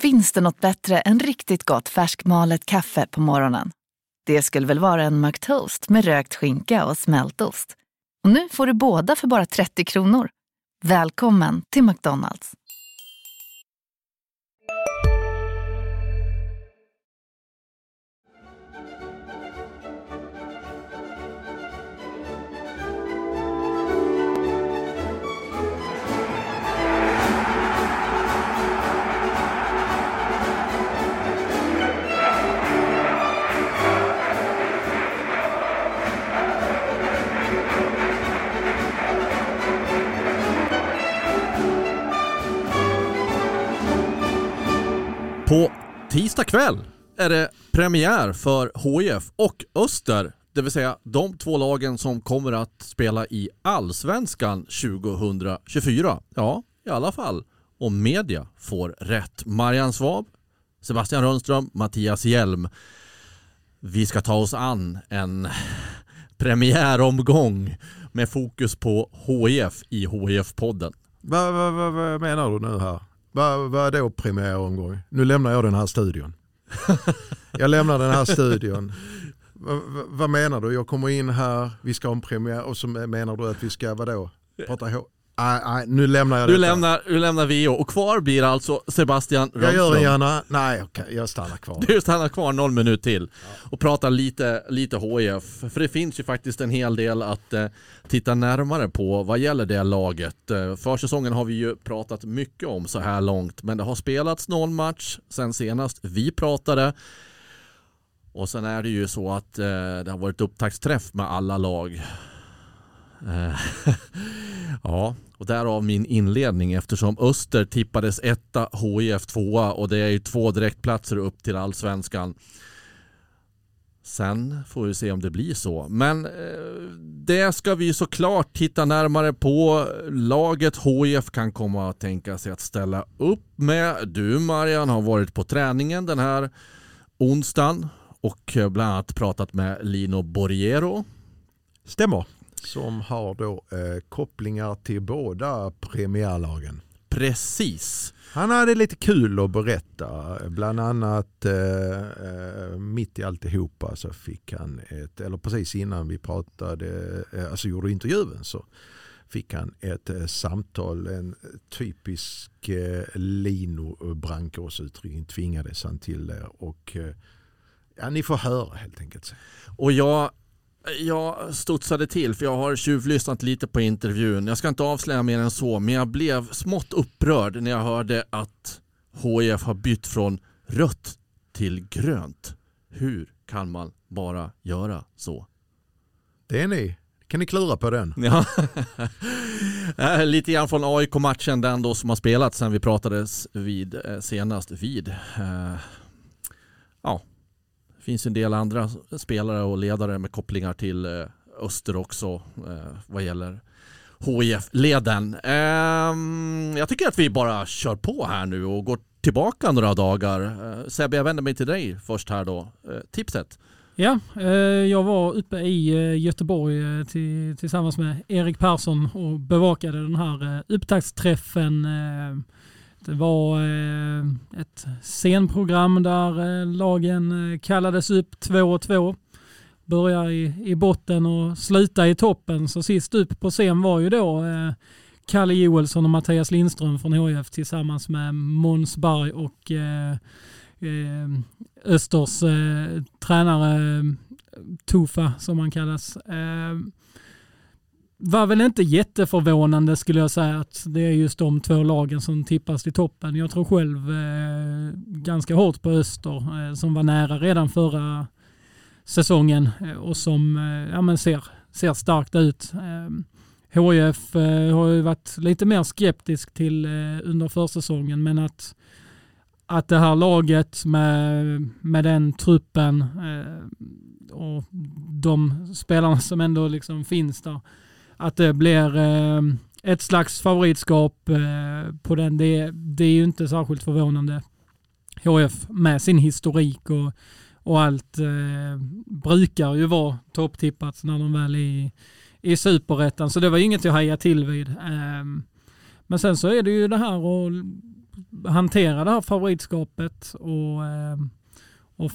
Finns det något bättre än riktigt gott färskmalet kaffe på morgonen? Det skulle väl vara en McToast med rökt skinka och smältost. Och nu får du båda för bara 30 kronor. Välkommen till McDonald's. På tisdag kväll är det premiär för HIF och Öster, det vill säga de två lagen som kommer att spela i Allsvenskan 2024. Ja, i alla fall om media får rätt. Marian Svab, Sebastian Rönnström, Mattias Hjelm. Vi ska ta oss an en premiäromgång med fokus på HIF i HIF-podden. Vad menar du nu här? Vad är då premiäromgång? Nu lämnar jag den här studion. Jag lämnar den här studion. Vad menar du? Jag kommer in här, vi ska ha en premiär och så menar du att vi ska vadå? Prata ihop. Nej, nu lämnar jag det. Du lämnar VO och kvar blir alltså Sebastian Rönnström. Jag gör det gärna. Nej, okej, jag stannar kvar. Du stannar kvar 0 minut till och pratar lite HIF. För det finns ju faktiskt en hel del att titta närmare på vad gäller det laget. Försäsongen har vi ju pratat mycket om så här långt, men det har spelats 0 match sen senast vi pratade. Och sen är det ju så att det har varit upptaktsträff med alla lag. Ja, och därav min inledning eftersom Öster tippades 1, HIF 2 och det är ju 2 direktplatser upp till Allsvenskan. Sen får vi se om det blir så. Men det ska vi såklart titta närmare på. Laget HIF kan komma att tänka sig att ställa upp med. Du Marian har varit på träningen den här onsdagen och bland annat pratat med Lino Borriero. Stämmer. Som har då kopplingar till båda premiärlagen. Precis. Han hade lite kul att berätta. Bland annat mitt i alltihopa så fick han eller precis innan vi pratade, alltså gjorde intervjun så fick han ett samtal, en typisk Lino brandkårsuttryckning tvingades han till det och ja, ni får höra helt enkelt. Och jag studsade till för jag har tjuvlyssnat lite på intervjun. Jag ska inte avslöja mer än så, men jag blev smått upprörd när jag hörde att HIF har bytt från rött till grönt. Hur kan man bara göra så? Det är ni. Kan ni klura på den? Ja. Lite grann från AIK-matchen, den då som har spelat sen vi pratades vid senast vid. Ja. Det finns en del andra spelare och ledare med kopplingar till Öster också vad gäller HIF-leden. Jag tycker att vi bara kör på här nu och går tillbaka några dagar. Sebbe, jag vänder mig till dig först här då. Tipset. Ja, jag var uppe i Göteborg tillsammans med Erik Persson och bevakade den här upptaktsträffen. Det var ett scenprogram där lagen kallades upp 2-2. Börjar i botten och sluta i toppen. Så sist upp på scen var ju då Kalle Joelsson och Mattias Lindström från HIF tillsammans med Måns Berg och Östers tränare Tufa som han kallas. Var väl inte jätteförvånande skulle jag säga att det är just de 2 lagen som tippas till toppen. Jag tror själv ganska hårt på Öster som var nära redan förra säsongen och som ser starkt ut. HIF har ju varit lite mer skeptisk till under försäsongen, men att det här laget med den truppen och de spelarna som ändå liksom finns där, att det blir ett slags favoritskap på den. Det är ju inte särskilt förvånande. HIF med sin historik och allt brukar ju vara topptippat när de väl är i superettan. Så det var inget jag hajade till vid. Men sen så är det ju det här och hantera det här favoritskapet och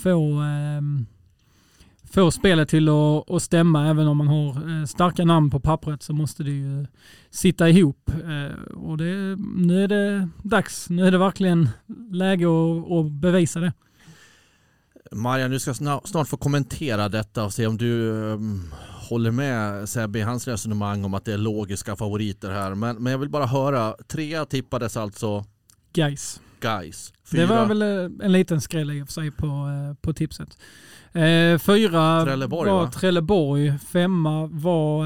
få spelet till att stämma. Även om man har starka namn på pappret så måste det ju sitta ihop. Och nu är det dags. Nu är det verkligen läge att bevisa det. Marian, du ska snart få kommentera detta och se om du håller med Sebbe i hans resonemang om att det är logiska favoriter här. Men jag vill bara höra, 3 tippades alltså Gais. 4. Det var väl en liten skräll i och för sig på tipset. 4 Trelleborg, var va? Trelleborg, 5 var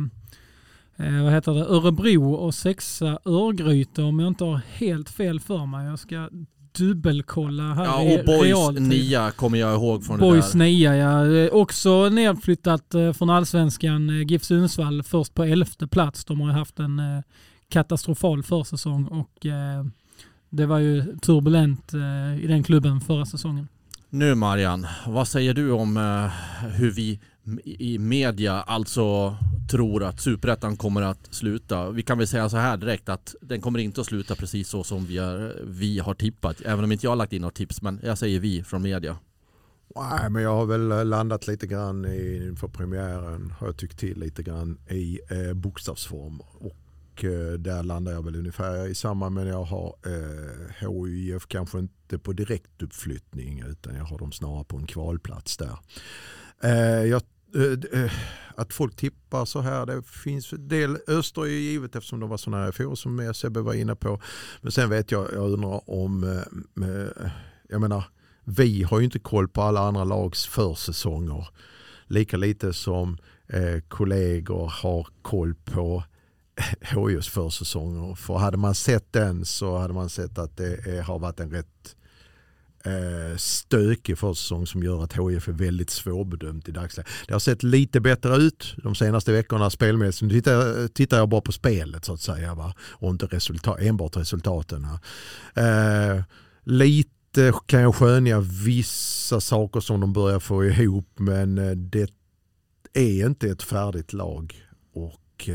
Örebro och 6 Örgryte, om jag inte har helt fel för mig. Jag ska dubbelkolla här. Ja, och Boys 9 kommer jag ihåg från Boys det där. 9, ja. Också nedflyttat från Allsvenskan. GIF Sundsvall först på 11:e plats. De har ju haft en katastrofal försäsong och det var ju turbulent i den klubben förra säsongen. Nu Marian, vad säger du om hur vi i media alltså tror att Superettan kommer att sluta? Vi kan väl säga så här direkt att den kommer inte att sluta precis så som vi har tippat. Även om inte jag har lagt in något tips, men jag säger vi från media. Nej, men jag har väl landat lite grann inför premiären. Har jag tyckt till lite grann i bokstavsform. Och där landar jag väl ungefär i samma, men jag har HIF kanske inte på direktuppflyttning utan jag har dem snarare på en kvalplats där. Att folk tippar så här, det finns del Öster är givet eftersom de var så nära FO som Sebbe var inne på. Men sen vet jag undrar om jag menar, vi har ju inte koll på alla andra lags försäsonger lika lite som kollegor har koll på HIFs försäsonger. För hade man sett den så hade man sett att det har varit en rätt stökig försäsong som gör att HIF är väldigt svårbedömt i dagsläget. Det har sett lite bättre ut de senaste veckorna spelmässigt. Nu tittar jag bara på spelet så att säga, va? Och inte enbart resultaten. Lite kan jag skönja vissa saker som de börjar få ihop, men det är inte ett färdigt lag och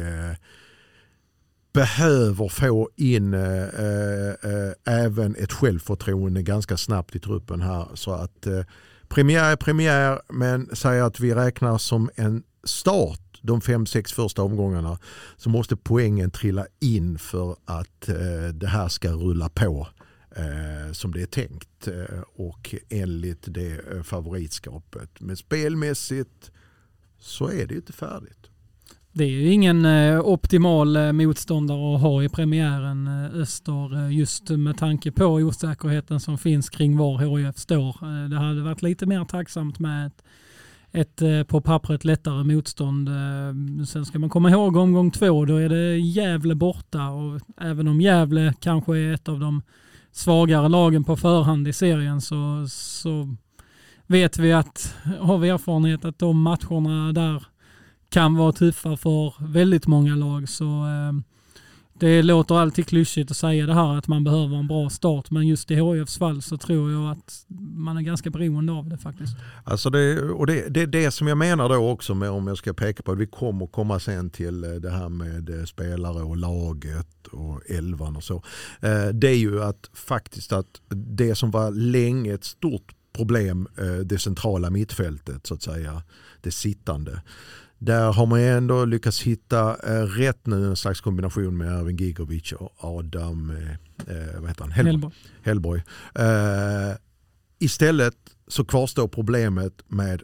behöver få in även ett självförtroende ganska snabbt i truppen här. Så att premiär är premiär, men säger att vi räknar som en start de 5-6 första omgångarna, så måste poängen trilla in för att det här ska rulla på som det är tänkt och enligt det favoritskapet. Men spelmässigt så är det inte färdigt. Det är ju ingen optimal motståndare att ha i premiären, Öster, just med tanke på osäkerheten som finns kring var HIF står. Det hade varit lite mer tacksamt med ett på pappret lättare motstånd. Sen ska man komma ihåg omgång 2, då är det Gävle borta, och även om Gävle kanske är ett av de svagare lagen på förhand i serien så vet vi att, har vi erfarenhet att de matcherna där kan vara tuffa för väldigt många lag. Så det låter alltid klyschigt att säga det här att man behöver en bra start, men just i HIFs fall så tror jag att man är ganska beroende av det faktiskt. Alltså det är det som jag menar då också, med, om jag ska peka på att vi kommer komma sen till det här med spelare och laget och elvan och så. Det är ju att faktiskt att det som var länge ett stort problem, det centrala mittfältet så att säga, det sittande. Där har man ändå lyckats hitta rätt nu, en slags kombination med Erwin Gigovic och Adam Hellborg. Istället så kvarstår problemet med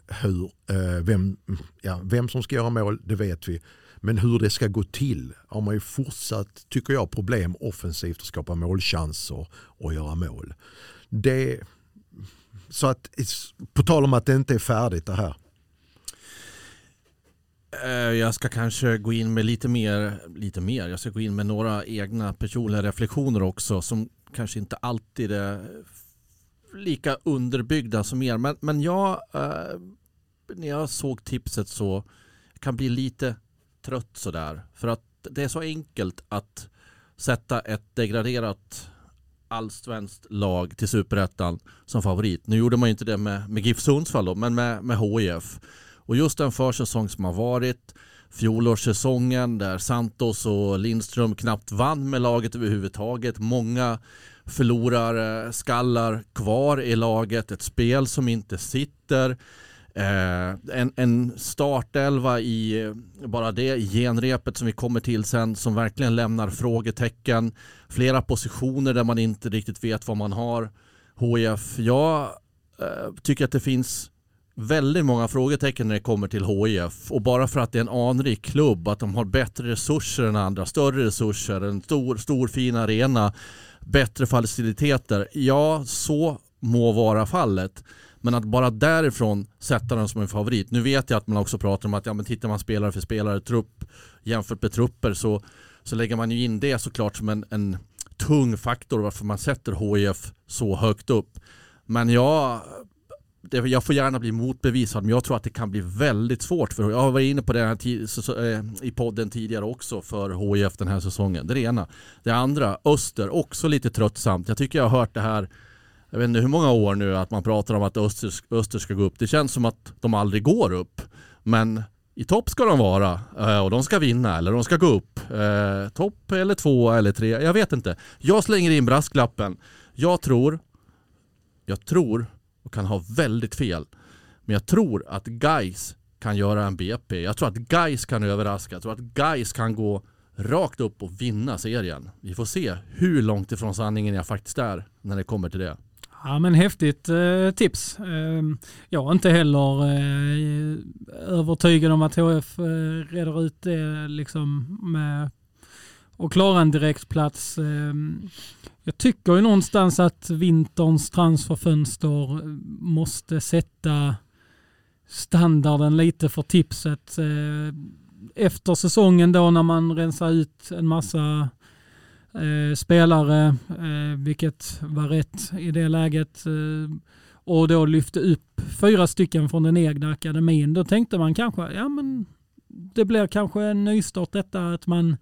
vem som ska göra mål, det vet vi. Men hur det ska gå till har man ju fortsatt, tycker jag, problem offensivt att skapa målchanser och göra mål. Så att, på tal om att det inte är färdigt det här. Jag ska kanske gå in med lite mer. Jag ska gå in med några egna personliga reflektioner också, som kanske inte alltid är lika underbyggda som er. Men jag, när jag såg tipset så kan bli lite trött sådär. För att det är så enkelt att sätta ett degraderat allsvenskt lag till Superettan som favorit. Nu gjorde man ju inte det med GIF Sundsvall då, men med HIF. Och just den försäsong som har varit, fjolårssäsongen där Santos och Lindström knappt vann med laget överhuvudtaget. Många förlorar skallar kvar i laget, ett spel som inte sitter, en startelva i bara det genrepet som vi kommer till sen som verkligen lämnar frågetecken, flera positioner där man inte riktigt vet vad man har. HIF, jag tycker att det finns väldigt många frågetecken när det kommer till HIF, och bara för att det är en anrik klubb, att de har bättre resurser än andra, större resurser, en stor fin arena, bättre faciliteter, ja, så må vara fallet, men att bara därifrån sätta den som en favorit. Nu vet jag att man också pratar om att men tittar man spelare för spelare, trupp jämfört med trupper, så lägger man ju in det såklart som en tung faktor varför man sätter HIF så högt upp. Men jag får gärna bli motbevisad, men jag tror att det kan bli väldigt svårt, för jag har varit inne på det här i podden tidigare också för HIF den här säsongen. Det är det ena. Det andra, Öster, också lite tröttsamt. Jag tycker jag har hört det här, jag vet inte hur många år nu, att man pratar om att Öster ska gå upp. Det känns som att de aldrig går upp, men i topp ska de vara, och de ska vinna eller de ska gå upp. Topp eller 2 eller 3, jag vet inte. Jag slänger in brasklappen. Jag tror och kan ha väldigt fel, men jag tror att Gais kan göra en BP. Jag tror att Gais kan överraska. Jag tror att Gais kan gå rakt upp och vinna serien. Vi får se hur långt ifrån sanningen jag faktiskt är när det kommer till det. Ja, men häftigt tips. Jag är inte heller övertygad om att HF reder ut det liksom med och klara en direktplats. Jag tycker ju någonstans att vinterns transferfönster måste sätta standarden lite för tipset. Efter säsongen då, när man rensar ut en massa spelare, vilket var rätt i det läget, och då lyfte upp 4 stycken från den egna akademin, då tänkte man kanske, men det blir kanske en nystart detta, att man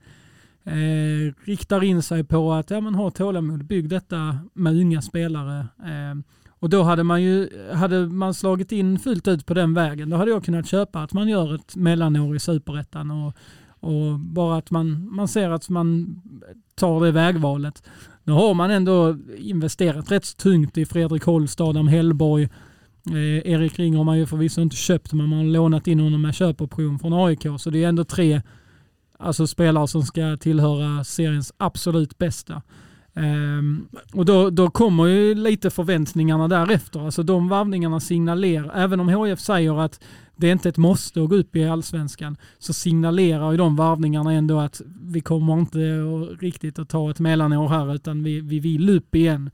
riktar in sig på att ha tålamod, bygg detta med unga spelare. Och då hade man slagit in fullt ut på den vägen, då hade jag kunnat köpa att man gör ett mellanår i Superettan och bara att man ser att man tar det vägvalet. Nu har man ändå investerat rätt tungt i Fredrik Holst, Adam Hellborg, Erik Ring har man ju förvisso inte köpt, men man har lånat in honom med köpoption från AIK, så det är ändå 3 spelare som ska tillhöra seriens absolut bästa. Och då kommer ju lite förväntningarna därefter. Alltså de varvningarna signalerar, även om HF säger att det är inte ett måste att gå upp i allsvenskan, så signalerar ju de varvningarna ändå att vi kommer inte riktigt att ta ett mellanår här, utan vi vill upp igen.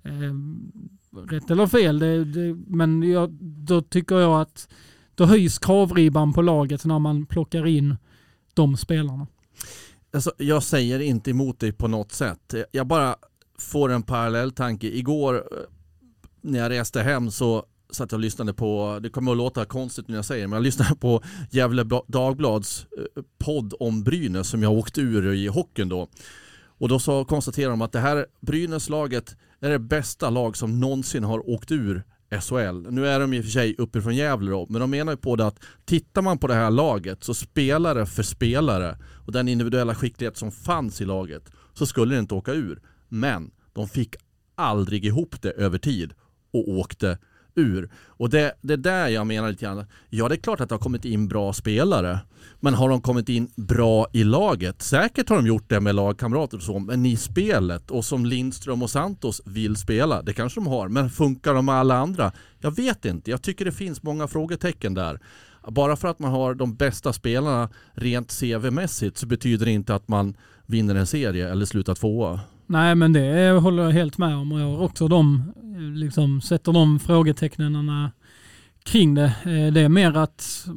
Rätt eller fel, men då tycker jag att då höjs kravribban på laget när man plockar in de spelarna. Alltså, jag säger inte emot dig på något sätt. Jag bara får en parallell tanke. Igår när jag reste hem så satt jag och lyssnade på, det kommer att låta konstigt när jag säger, men jag lyssnade på Gävle Dagblads podd om Brynäs som jag åkte ur i hockeyn då. Och då konstaterar de att det här Brynäslaget är det bästa lag som någonsin har åkt ur SHL. Nu är de i och för sig uppifrån Gävle då, men de menar ju på det att tittar man på det här laget, så spelare för spelare och den individuella skicklighet som fanns i laget, så skulle det inte åka ur. Men de fick aldrig ihop det över tid och åkte ur. Och det där jag menar lite grann. Ja, det är klart att det har kommit in bra spelare, men har de kommit in bra i laget? Säkert har de gjort det med lagkamrater och så, men i spelet, och som Lindström och Santos vill spela, det kanske de har, men funkar de med alla andra? Jag vet inte, jag tycker det finns många frågetecken där. Bara för att man har de bästa spelarna rent CV-mässigt, så betyder det inte att man vinner en serie eller slutar 2. Nej, men det håller jag helt med om, och jag har också sätter de frågetecknen kring det. Det är mer att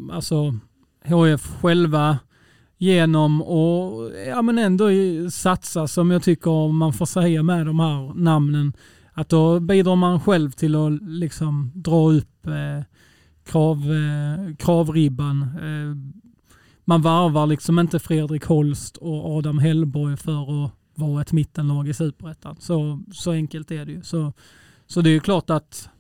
HF själva genom och men ändå satsa, som jag tycker man får säga med de här namnen, att då bidrar man själv till att dra upp kravribban. Man varvar inte Fredrik Holst och Adam Hellborg för att vara ett mittenlag i Superettan. Så enkelt är det ju. Så det är ju klart att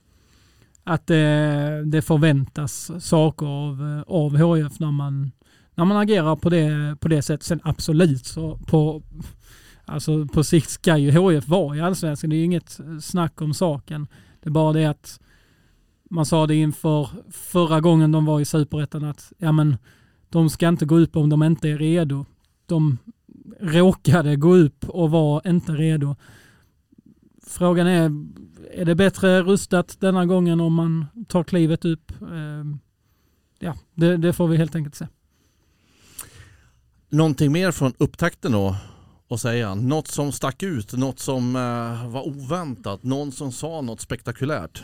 det förväntas saker av HF när man agerar på det sättet. Sen absolut, så Alltså på sikt ska ju HIF vara i Allsvenskan. Det är ju inget snack om saken. Det är bara det att man sa det inför förra gången de var i Superettan att de ska inte gå upp om de inte är redo. De råkade gå upp och var inte redo. Frågan är det bättre rustat denna gången om man tar klivet upp? Det får vi helt enkelt se. Någonting mer från upptakten då att säga? Något som stack ut, något som var oväntat, någon som sa något spektakulärt?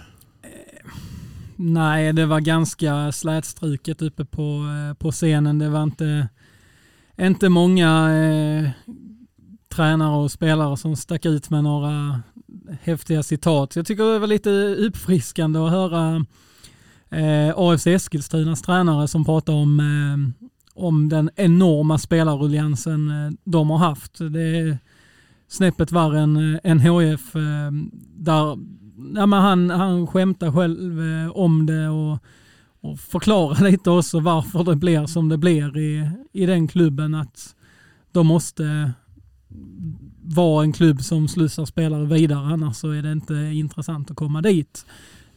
Nej, det var ganska slätstruket uppe på scenen. Det var inte många tränare och spelare som stack ut med några häftiga citat. Jag tycker det var lite uppfriskande att höra AFC Eskilstunas tränare som pratar om den enorma spelarruljansen de har haft. Det är snäppet värre än HIF där han skämtar själv om det och förklarar lite också varför det blir som det blir i den klubben, att de måste vara en klubb som slussar spelare vidare, annars så är det inte intressant att komma dit.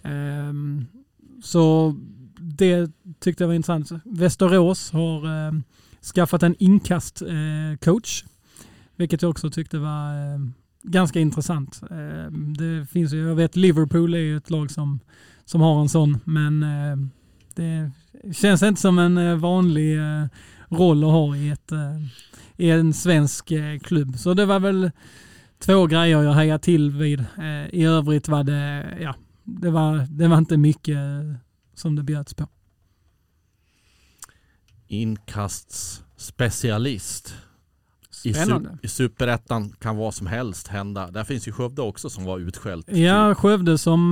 Så det tyckte jag var intressant. Västerås har skaffat en inkastcoach, vilket jag också tyckte var ganska intressant. Det finns ju, jag vet Liverpool är ju ett lag som har en sån, men det känns inte som en vanlig roll att ha i en svensk klubb. Så det var väl 2 grejer jag hejade till vid. I övrigt var det var inte mycket som det bjöds på. Inkastspecialist. I Superettan kan vad som helst hända. Där finns ju Skövde också som var utskällt. Ja, Skövde som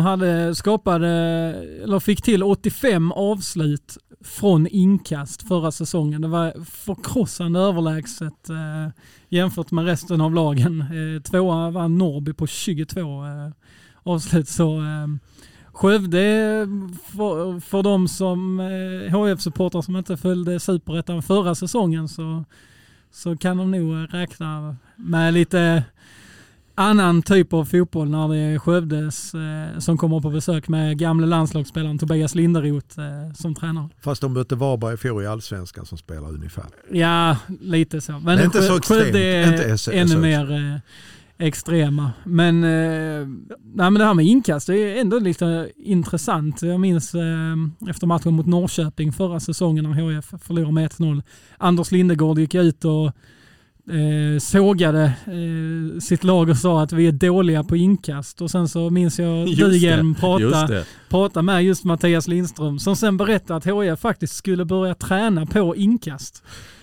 fick till 85 avslut från inkast förra säsongen. Det var förkrossande överlägset jämfört med resten av lagen. 2 var Norrby på 22 avslut. Så Skövde, för de som HF-supportrar som inte följde Superettan förra säsongen, så kan de nog räkna med lite annan typ av fotboll när det är Skövdes som kommer på besök med gamla landslagsspelaren Tobias Linderoth som tränare. Fast de mötte Varberg i fjol i Allsvenskan som spelar ungefär. Ja, lite så. Men inte så extremt. Skövde är ännu mer extrema. Men det här med inkast det är ändå lite intressant. Jag minns efter matchen mot Norrköping förra säsongen när HF förlorade med 1-0. Anders Lindegård gick ut och sågade sitt lag och sa att vi är dåliga på inkast. Och sen så minns jag Dygelm prata med just Mattias Lindström som sen berättade att HF faktiskt skulle börja träna på inkast.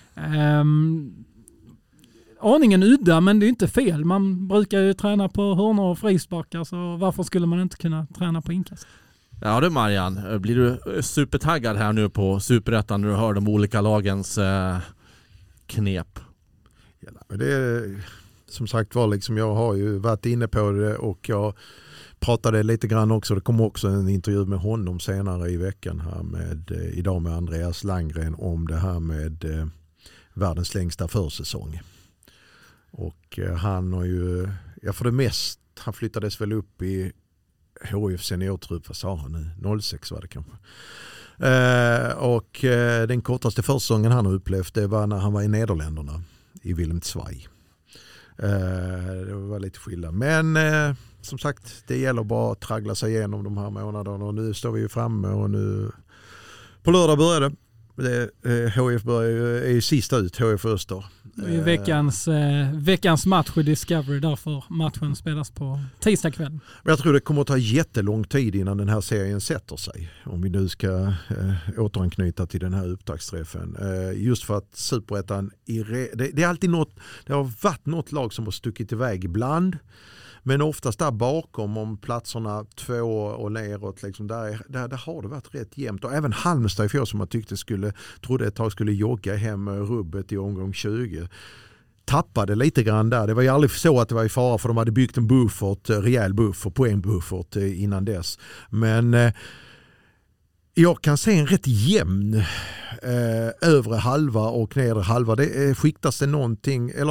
Aningen udda, men det är inte fel. Man brukar ju träna på hörnor och frisparkar, så varför skulle man inte kunna träna på inkast? Ja du Marian, blir du supertaggad här nu på Superettan när du hör de olika lagens knep? Ja, det är, som sagt var, liksom, jag har ju varit inne på det och jag pratade lite grann också. Det kommer också en intervju med honom senare i veckan här idag med Andreas Langgren om det här med världens längsta försäsong. Och han har ju, för det mest, han flyttades väl upp i HIF seniortrupp, vad sa han nu? 06 var det kanske. Och den kortaste försäsongen han har upplevt det var när han var i Nederländerna i Wilhelmswaj. Det var lite skillnad. Men som sagt, det gäller bara att traggla sig igenom de här månaderna och nu står vi ju framme och nu på lördag börjar det. HF är ju sista ut, HF Öster. Det är veckans match i Discovery, därför matchen spelas på tisdag kväll. Jag tror det kommer att ta jättelång tid innan den här serien sätter sig. Om vi nu ska återanknyta till den här upptaktsträffen. Just för att Superettan, det är alltid det har varit något lag som har stuckit iväg ibland. Men oftast där bakom, om platserna 2 och neråt, liksom där har det varit rätt jämnt. Och även Halmstad i fjol som man trodde ett tag skulle jogga hem rubbet i omgång 20. Tappade lite grann där. Det var ju aldrig så att det var i fara, för de hade byggt en buffert, rejäl buffert, poängbuffert innan dess. Men jag kan se en rätt jämn övre halva och nedre halva. Det skiktas det någonting, eller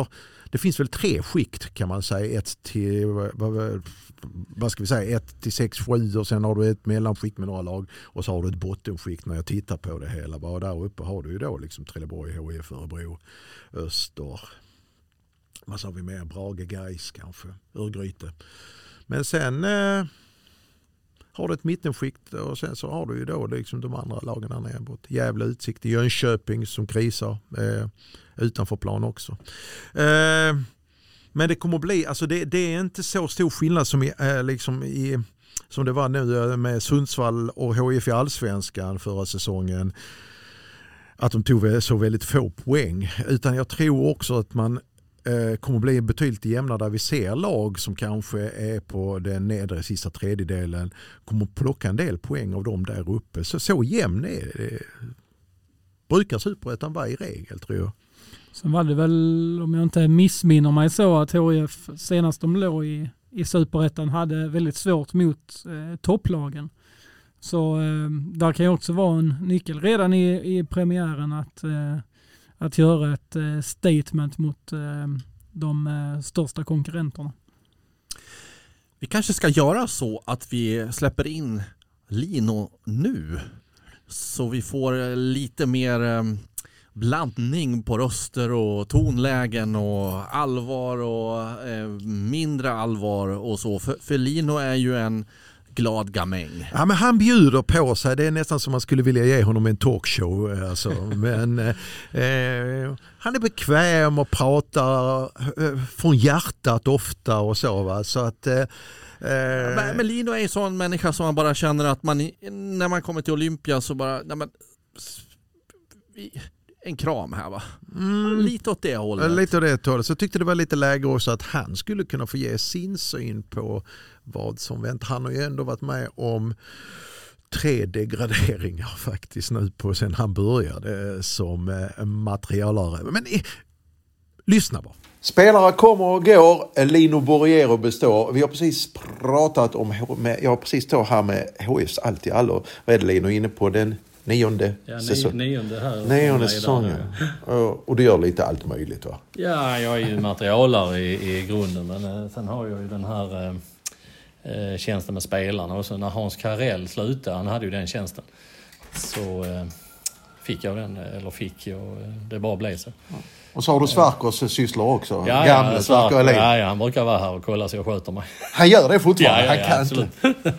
det finns väl 3 skikt kan man säga. 1 till, vad ska vi säga, 1 till 6-7 och sen har du ett mellanskikt med några lag och så har du ett bottenskikt när jag tittar på det hela. Bara där uppe har du ju då liksom Trelleborg, HIF, Örebro, Öster. Vad sa vi mer? Brage, Gais kanske, Örgryte. Men sen har du ett mittenskikt och sen så har du ju då liksom de andra lagen där nere bort. Jävla Utsikt i Jönköping som krisar utanför plan också. Men det kommer att bli, alltså det är inte så stor skillnad som som det var nu med Sundsvall och HIF i Allsvenskan förra säsongen. Att de tog så väldigt få poäng. Utan jag tror också att man kommer att bli betydligt jämnare där vi ser lag som kanske är på den nedre sista tredjedelen kommer att plocka en del poäng av dem där uppe. Så jämn är det. Brukar Superettan vara i regel, tror jag. Sen var det väl, om jag inte missminner mig så, att HIF senast de låg i Superettan hade väldigt svårt mot topplagen. Så där kan ju också vara en nyckel redan i premiären att göra ett statement mot de största konkurrenterna. Vi kanske ska göra så att vi släpper in Lino nu. Så vi får lite mer blandning på röster och tonlägen och allvar och mindre allvar och så. För Lino är ju en glad gamäng. Ja, men han bjuder på sig. Det är nästan som man skulle vilja ge honom en talkshow. Alltså. Men han är bekväm och pratar från hjärtat ofta och så. Va? Så att... Men Lino är en sån människa som man bara känner att när man kommer till Olympia så bara... en kram här, va? Lite åt det hållet. Lite åt det hållet. Så tyckte det var lite läge också att han skulle kunna få ge sin syn på vad som väntar. Han har ju ändå varit med om 3 degraderingar faktiskt nu på sen han började som materialare. Men lyssna bara. Spelare kommer och går, Lino Borriero består. Vi har precis pratat om, jag har precis stått här med HIFs allt i allo. Vad är det Lino inne på den 9:e säsongen? 9:e säsongen. Och du gör lite allt möjligt, va? Ja, jag är ju materialare i grunden, men sen har jag ju den här tjänsten med spelarna. Och så när Hans Karell slutade, han hade ju den tjänsten, så fick jag den, det bara blev så. Ja. Och så har du Svarkos sysslor också. Ja, gamla Svarko Elin. Ja, han brukar vara här och kolla så jag sköter mig. Han gör det fortfarande, ja, han kan absolut. inte.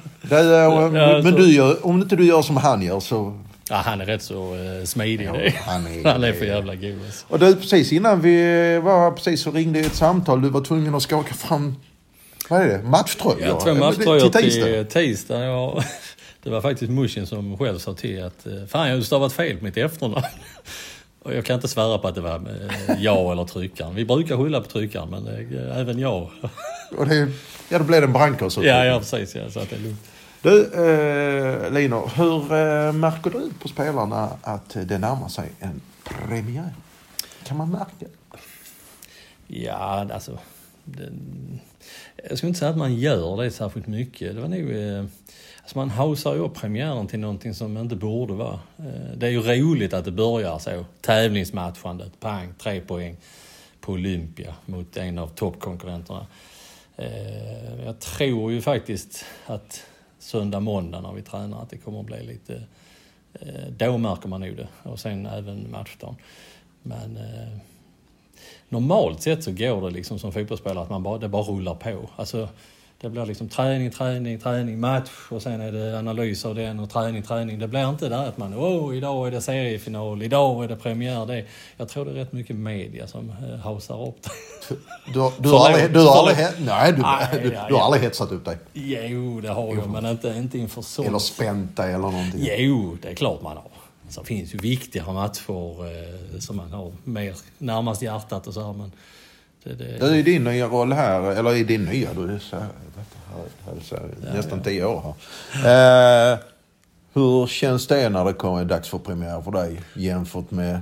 Men om inte du gör som han gör så... Ja, han är rätt så smidig. Ja, han är för jävla god. Alltså. Och du, precis innan vi var precis så ringde ett samtal. Du var tvungen att skaka fram, vad är det? Matchtröjor? Ja, 2 matchtröjor till tisdag. Ja. Det var faktiskt Mushin som själv sa till att fan, jag har stavat fel på mitt efternamn. Och jag kan inte svära på att det var jag eller tryckaren. Vi brukar skylla på tryckaren, men även jag. Och då blev det en branka och så. Ja, precis. Ja, så att det är lugnt. Du, Lino, hur märker du på spelarna att det närmar sig en premiär? Kan man märka? Ja, alltså... jag skulle inte säga att man gör det särskilt mycket. Det var nog... alltså man hausar ju upp premiären till någonting som inte borde vara. Det är ju roligt att det börjar så. Tävlingsmatchandet, pang, 3 poäng på Olympia mot en av toppkonkurrenterna. Jag tror ju faktiskt att söndag-måndag när vi tränar att det kommer att bli lite... då märker man nog det. Och sen även matchdagen. Men normalt sett så går det liksom som fotbollsspelare att det bara rullar på. Alltså det blir liksom träning, match och sen är det analys av den och träning. Det blir inte där att man, idag är det seriefinal, idag är det premiär. Jag tror det är rätt mycket media som hausar upp det. Du har aldrig hetsat upp dig? Jo, det har jag, men inte inför så. Eller spänt dig eller någonting? Jo, det är klart man har. Så finns ju viktigare matcher som man har mer närmast hjärtat och så här, men det är din nya roll här, eller i din nya, du är nästan 10 år här. Hur känns det när det kommer dags för premiär för dig jämfört med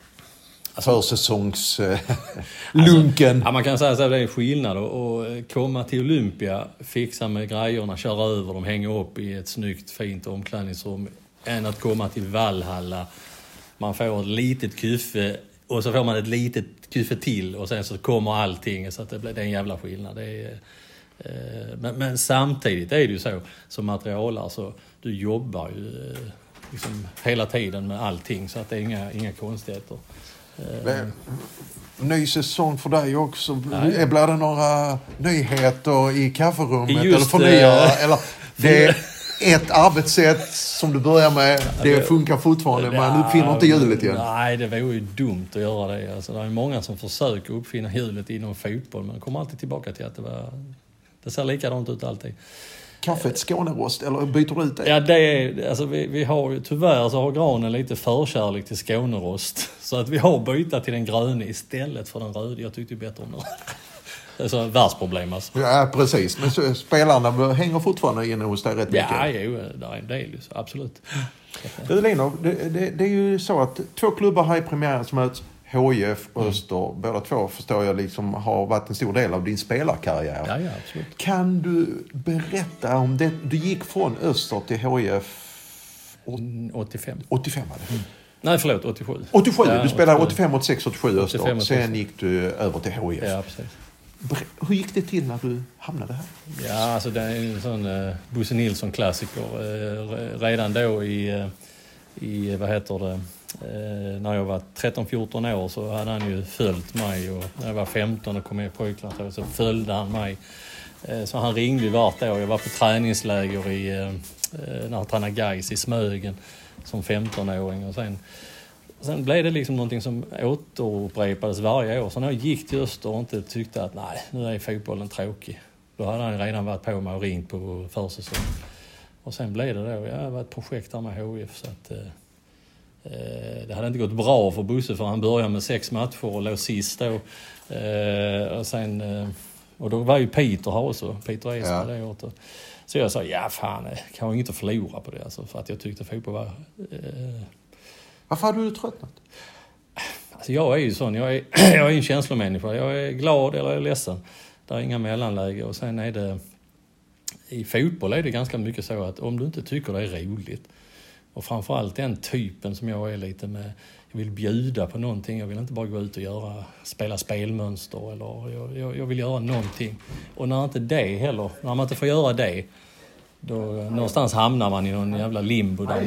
försäsongslunken? Ja, man kan säga att det är skillnad att komma till Olympia, fixa med grejerna, köra över dem, hänga upp i ett snyggt, fint omklädningsrum, än att komma till Valhalla. Man får ett litet kuffe Och så får man ett litet kuffe till och sen så kommer allting så att det är en jävla skillnad. Men samtidigt är det ju så som materialare så du jobbar ju liksom hela tiden med allting så att det är inga konstigheter. Ny säsong för dig också. Blir det några nyheter i kafferummet eller förnyare? Eller det är ett arbetssätt som du börjar med, det funkar fortfarande, man uppfinner inte hjulet igen. Nej, det vore ju dumt att göra det. Alltså, det är många som försöker uppfinna hjulet inom fotboll, men kommer alltid tillbaka till att det ser likadant ut alltid. Kaffet Skånerost, eller byter du ut det? Ja, det är, alltså vi har ju, tyvärr så har Granen lite förkärlek till Skånerost. Så att vi har bytt till den gröna istället för den röda. Jag tyckte bättre om det. Det är så världsproblem alltså. Ja, precis. Men så, spelarna hänger fortfarande inne hos dig rätt mycket. Ja, jo, det är en del, absolut. Du Lino, det är ju så att 2 klubbar här i premiären som möts, HIF och Öster, båda två förstår jag liksom har varit en stor del av din spelarkarriär. Ja, absolut. Kan du berätta om det? Du gick från Öster till HIF 85. 85 var det. Nej, förlåt, 87. 87, ja, du spelade 87. 85, 86, 87 Öster. 85, sen gick du över till HIF. Ja, precis. Hur gick det till när du hamnade här? Ja, alltså det är en sån Bosse Nilsson-klassiker. Redan då i vad heter det, när jag var 13-14 år så hade han ju följt mig, och när jag var 15 och kom med i pojklandslaget så följde han mig. Så han ringde vart år. Jag var på träningsläger när han tränade Gais i Smögen som 15-åring, och sen blev det liksom någonting som återupprepades varje år. Så när jag gick till Öster och inte tyckte att nej, nu är fotbollen tråkig, då hade han redan varit på mig och ringt på försäsongen. Och sen blev det då, jag var ett projekt där med HIF, så att det hade inte gått bra för Bosse, för han började med 6 matcher och låg sist då. Och då var ju Peter här också, Peter Esma det året. Så jag sa, ja fan, kan jag inte förlora på det alltså, för att jag tyckte fotboll var... Varför hade du tröttnat? Alltså jag är ju sån, jag är en känslomänniska. Jag är glad eller jag är ledsen. Det är inga mellanläge. Och sen är det... I fotboll är det ganska mycket så att om du inte tycker det är roligt, och framförallt den typen som jag är lite med, jag vill bjuda på någonting, jag vill inte bara gå ut och spela spelmönster, eller jag vill göra någonting. Och när inte det heller, när man inte får göra det, då någonstans hamnar man i någon jävla limbo där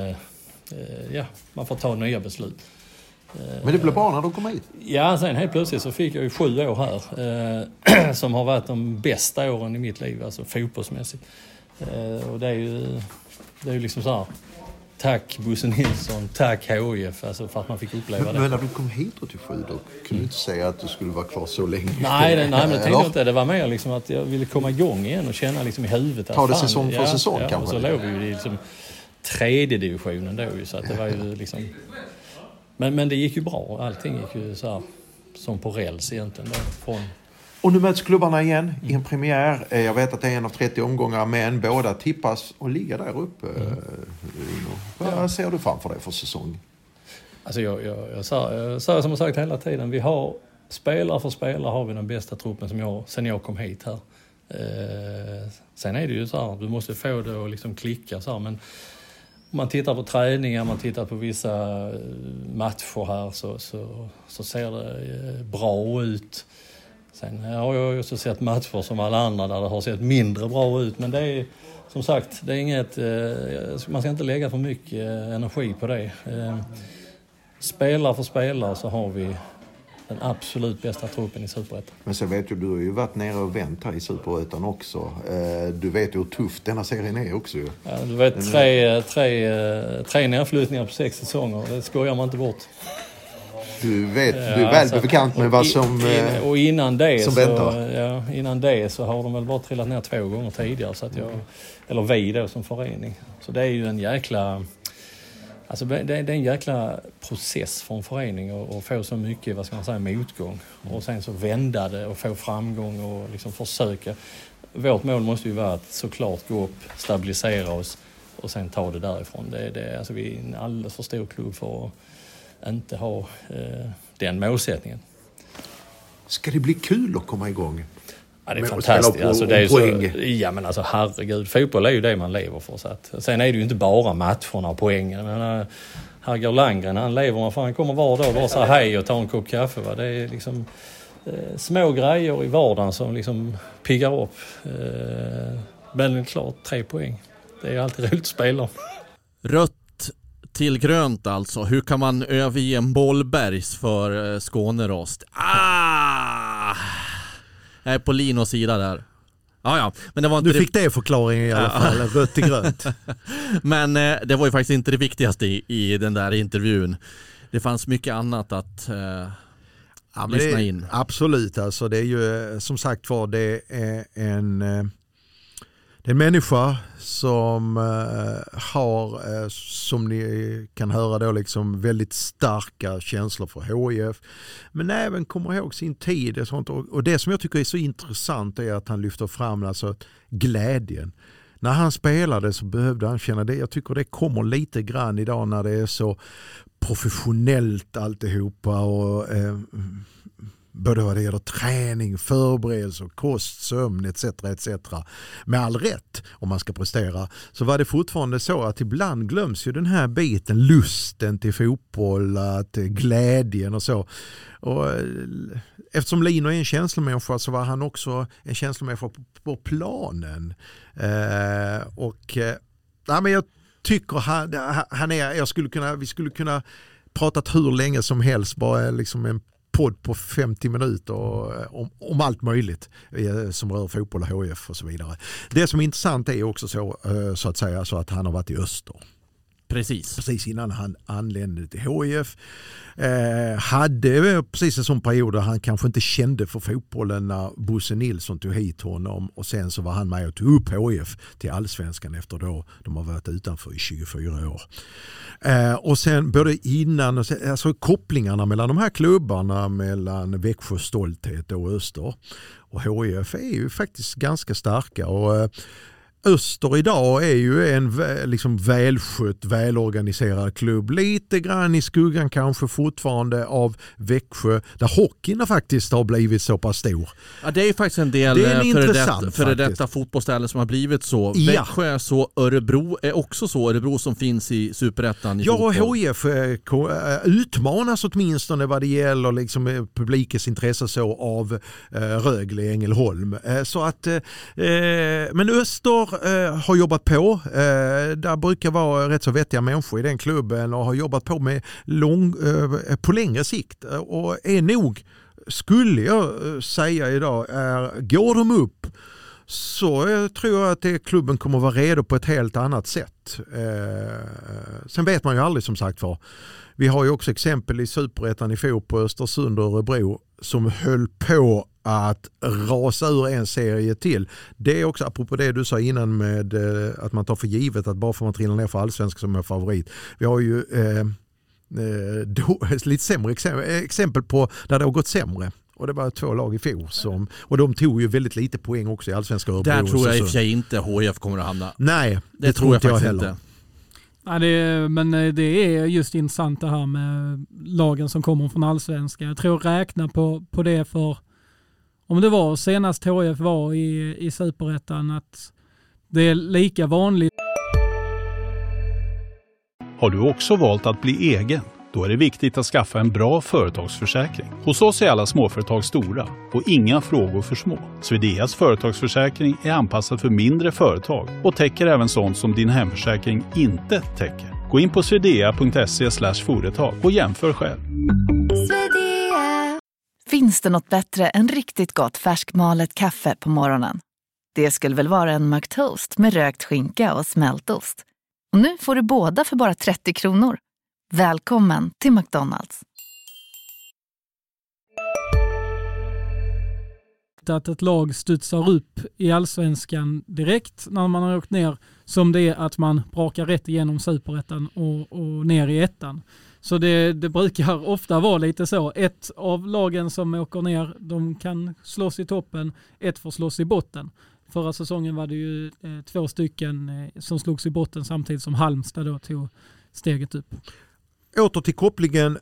man får ta nya beslut. Men det blev bra när du kom hit? Ja, sen helt plötsligt så fick jag ju 7 år här som har varit de bästa åren i mitt liv, alltså fotbollsmässigt. Och det är ju liksom så här, tack Bosse Nilsson, tack HIF, alltså för att man fick uppleva det. Men när du kom hit 87, då kunde du inte säga att du skulle vara kvar så länge? Nej, men det tänkte jag inte. Det var mer liksom att jag ville komma igång igen och känna liksom i huvudet. Ta det säsong för säsong kanske? Och så låg vi ju i liksom 3:e divisionen då, så att det var ju liksom... Men det gick ju bra. Allting gick ju så här, som på räls egentligen. Och nu möts klubbarna igen i en premiär. Jag vet att det är en av 30 omgångar, men båda tippas och ligger där uppe. Vad ser du framför dig för säsong? Alltså jag sa som sagt hela tiden, vi har spelare för spelare har vi den bästa truppen sen jag kom hit här. Sen är det ju så här, du måste få det att liksom klicka så här, men om man tittar på träningar, man tittar på vissa matcher här så ser det bra ut. Sen har jag också sett matcher som alla andra där det har sett mindre bra ut. Men det är som sagt, det är inget, man ska inte lägga för mycket energi på det. Spelare för spelare så har vi den absolut bästa truppen i Superettan. Men sen vet du har ju varit nere och vänt här i Superettan också. Du vet ju hur tufft denna serien är också. Ja, du vet, tre nedflyttningar på 6 säsonger. Det skojar man inte bort. Du är väl bekant med vad som och innan det som väntar. Innan det så har de väl bara trillat ner 2 gånger tidigare. Så att eller vi då som förening. Så det är ju en jäkla... Alltså det är en jäkla process för en förening och få så mycket, vad ska man säga, motgång. Och sen så vända det och få framgång och liksom försöka. Vårt mål måste ju vara att såklart gå upp, stabilisera oss och sen ta det därifrån. Alltså vi är en alldeles för stor klubb för att inte ha den målsättningen. Ska det bli kul att komma igång? Ja, det är fantastiskt. Alltså, det är så, ja, men alltså herregud, fotboll är ju det man lever för. Så att, sen är det ju inte bara matcherna och poängen. Men, här går Landgren, han lever, han kommer var dag och bara säger hej och tar en kopp kaffe. Va? Det är liksom små grejer i vardagen som liksom piggar upp. Väldigt klart 3 poäng. Det är alltid roligt att spela om. Rött till grönt alltså. Hur kan man överge en Bollbergs för Skånerost? Jag är på Linos sida där. Ja, men det var inte du fick det förklaringen i alla fall, rött till grönt. Men det var ju faktiskt inte det viktigaste i den där intervjun. Det fanns mycket annat att lyssna in. Absolut, alltså det är ju som sagt var det är en människa som har, som ni kan höra då, liksom väldigt starka känslor för HIF, men även kommer ihåg sin tid och sånt. Och det som jag tycker är så intressant är att han lyfter fram alltså glädjen. När han spelade så behövde han känna det. Jag tycker det kommer lite grann idag när det är så professionellt alltihopa och både vad det gäller träning, förberedelse, kost, sömn etc. Med all rätt om man ska prestera, så var det fortfarande så att ibland glöms ju den här biten, lusten till fotboll, att glädjen och så. Och eftersom Lino är en känslomänniska så var han också en känslomänniska på planen. Men jag tycker han är, vi skulle kunna pratat hur länge som helst, bara liksom en podd på 50 minuter om allt möjligt som rör fotboll och HIF och så vidare. Det som är intressant är också så att säga så att han har varit i Öster. Precis innan han anlände till HIF. Hade precis en sån period där han kanske inte kände för fotbollen när Bosse Nilsson tog hit honom, och sen så var han med och tog upp HIF till Allsvenskan efter då de har varit utanför i 24 år. Och sen både innan och sen, alltså kopplingarna mellan de här klubbarna, mellan Växjö Stolthet och Öster och HIF är ju faktiskt ganska starka, och Öster idag är ju en liksom välskött, välorganiserad klubb. Lite grann i skuggan kanske fortfarande av Växjö, där hockeyn faktiskt har blivit så pass stor. Ja, det är ju faktiskt en del för detta fotbollsställen som har blivit så. Ja. Växjö är så, Örebro är också så. Örebro som finns i Superettan i fotboll. Ja, HIF utmanas åtminstone vad det gäller liksom publikens intresse så av Rögle, Ängelholm. Så att, men Öster har jobbat på. Där brukar vara rätt så vettiga människor i den klubben och har jobbat på med på längre sikt, och är nog, skulle jag säga idag, går de upp så tror jag att klubben kommer vara redo på ett helt annat sätt. Sen vet man ju aldrig, som sagt var. Vi har ju också exempel i Superettan i fotboll, Östersund och Örebro, som höll på att rasa ur en serie till. Det är också apropå det du sa innan med att man tar för givet att bara för man trillar ner för Allsvenskan som är favorit. Vi har ju lite sämre exempel på där det har gått sämre. Och det var 2 lag i fjol och de tog ju väldigt lite poäng också i Allsvenskan. Där tror jag i och för sig inte HIF kommer att hamna. Nej, det tror jag faktiskt heller. Inte. Ja, men det är just intressant det här med lagen som kommer från Allsvenskan. Jag tror räkna på det, för om det var senast HIF var i Superettan, att det är lika vanligt. Har du också valt att bli egen? Då är det viktigt att skaffa en bra företagsförsäkring. Hos oss är alla småföretag stora och inga frågor för små. Swedeas företagsförsäkring är anpassad för mindre företag och täcker även sånt som din hemförsäkring inte täcker. Gå in på swedea.se/företag och jämför själv. Finns det något bättre än riktigt gott färskmalet kaffe på morgonen? Det skulle väl vara en McToast med rökt skinka och smältost. Och nu får du båda för bara 30 kronor. Välkommen till McDonald's. Att ett lag studsar upp i Allsvenskan direkt när man har åkt ner, som det är att man brakar rätt igenom Superettan och ner i ettan. Så det brukar ofta vara lite så. Ett av lagen som åker ner, de kan slåss i toppen, ett får slåss i botten. Förra säsongen var det ju 2 stycken som slogs i botten samtidigt som Halmstad då tog steget upp. Åter till kopplingen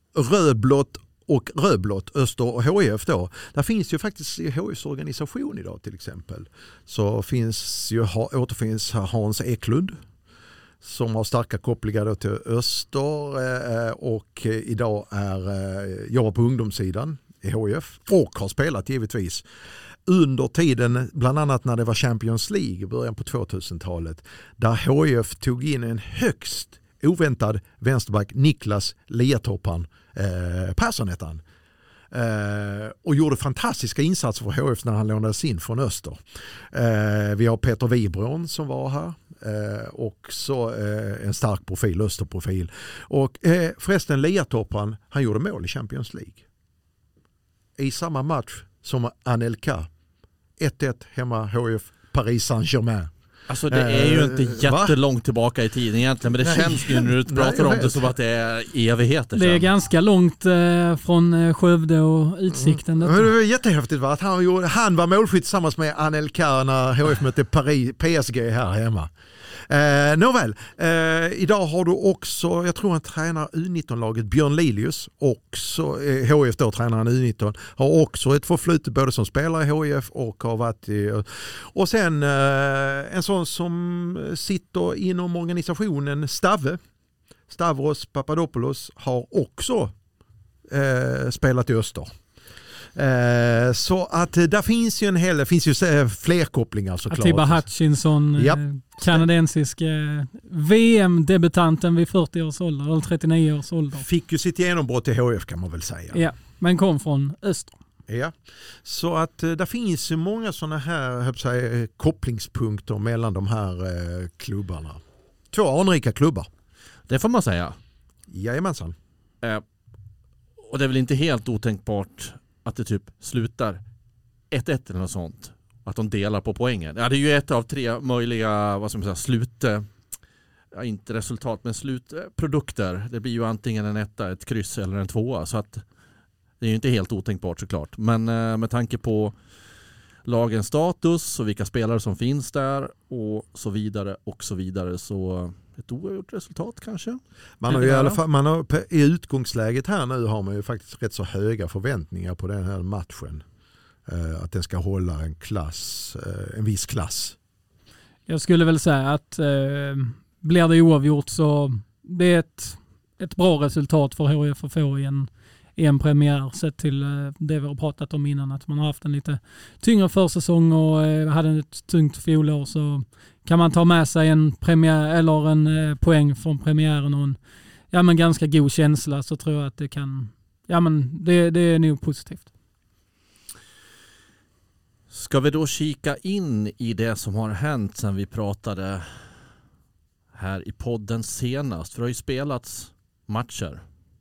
rödblått, Öster och HIF då. Där finns ju faktiskt i HIFs organisation idag till exempel. Så återfinns Hans Eklund som har starka kopplingar då till Öster och idag jobbar på ungdomssidan i HIF och har spelat givetvis under tiden, bland annat när det var Champions League i början på 2000-talet, där HIF tog in en högst oväntad vänsterback, Niklas Liatoppan Persson hette han. Och gjorde fantastiska insatser för HIF när han lånades in från Öster. Vi har Peter Wibron som var här. Också en stark profil, Österprofil. Och förresten Liatoppan, han gjorde mål i Champions League. I samma match som Anelka. 1-1 hemma HIF Paris Saint-Germain. Alltså det är ju inte jättelångt tillbaka i tiden egentligen, men det känns ju när du pratar om det som att det är evigheter sedan. Det är ganska långt från Skövde och Utsikten. Det var jättehäftigt att han var målskytt tillsammans med Anelka när HIF mötte PSG här hemma. Nåväl, idag har du också, jag tror han tränar U19-laget, Björn Lilius, också HIF då tränar han U19, har också ett förflutet både som spelare i HIF och har varit och sen en sån som sitter inom organisationen Stavros Papadopoulos har också spelat i Öster. Så att där finns ju det finns ju fler kopplingar såklart. Atiba Hutchinson, kanadensisk VM-debutanten vid 40 års ålder, eller 39 års ålder. Fick ju sitt genombrott i HIF kan man väl säga. Ja, men kom från Öster. Ja, så att där finns ju många sådana här kopplingspunkter mellan de här klubbarna. 2 anrika klubbar. Det får man säga. Jajamensan. Och det är väl inte helt otänkbart att det typ slutar 1-1 eller något sånt. Att de delar på poängen. Ja, det är ju ett av 3 möjliga, vad ska man säga, inte resultat, men slutprodukter. Det blir ju antingen en 1, ett kryss eller en 2. Så att det är ju inte helt otänkbart såklart. Men med tanke på lagens status och vilka spelare som finns där och så vidare så ett oavgjort resultat kanske. Man har ju i alla fall, i utgångsläget här nu har man ju faktiskt rätt så höga förväntningar på den här matchen. Att den ska hålla en viss klass. Jag skulle väl säga att blir det oavgjort så det är ett bra resultat för HIF att få i en premiär, sett till det vi har pratat om innan, att man har haft en lite tyngre försäsong och hade ett tungt fjolår, så kan man ta med sig en premiär eller en poäng från premiären och en ganska god känsla, så tror jag att det kan, det är nog positivt. Ska vi då kika in i det som har hänt sen vi pratade här i podden senast? För det har ju spelats matcher.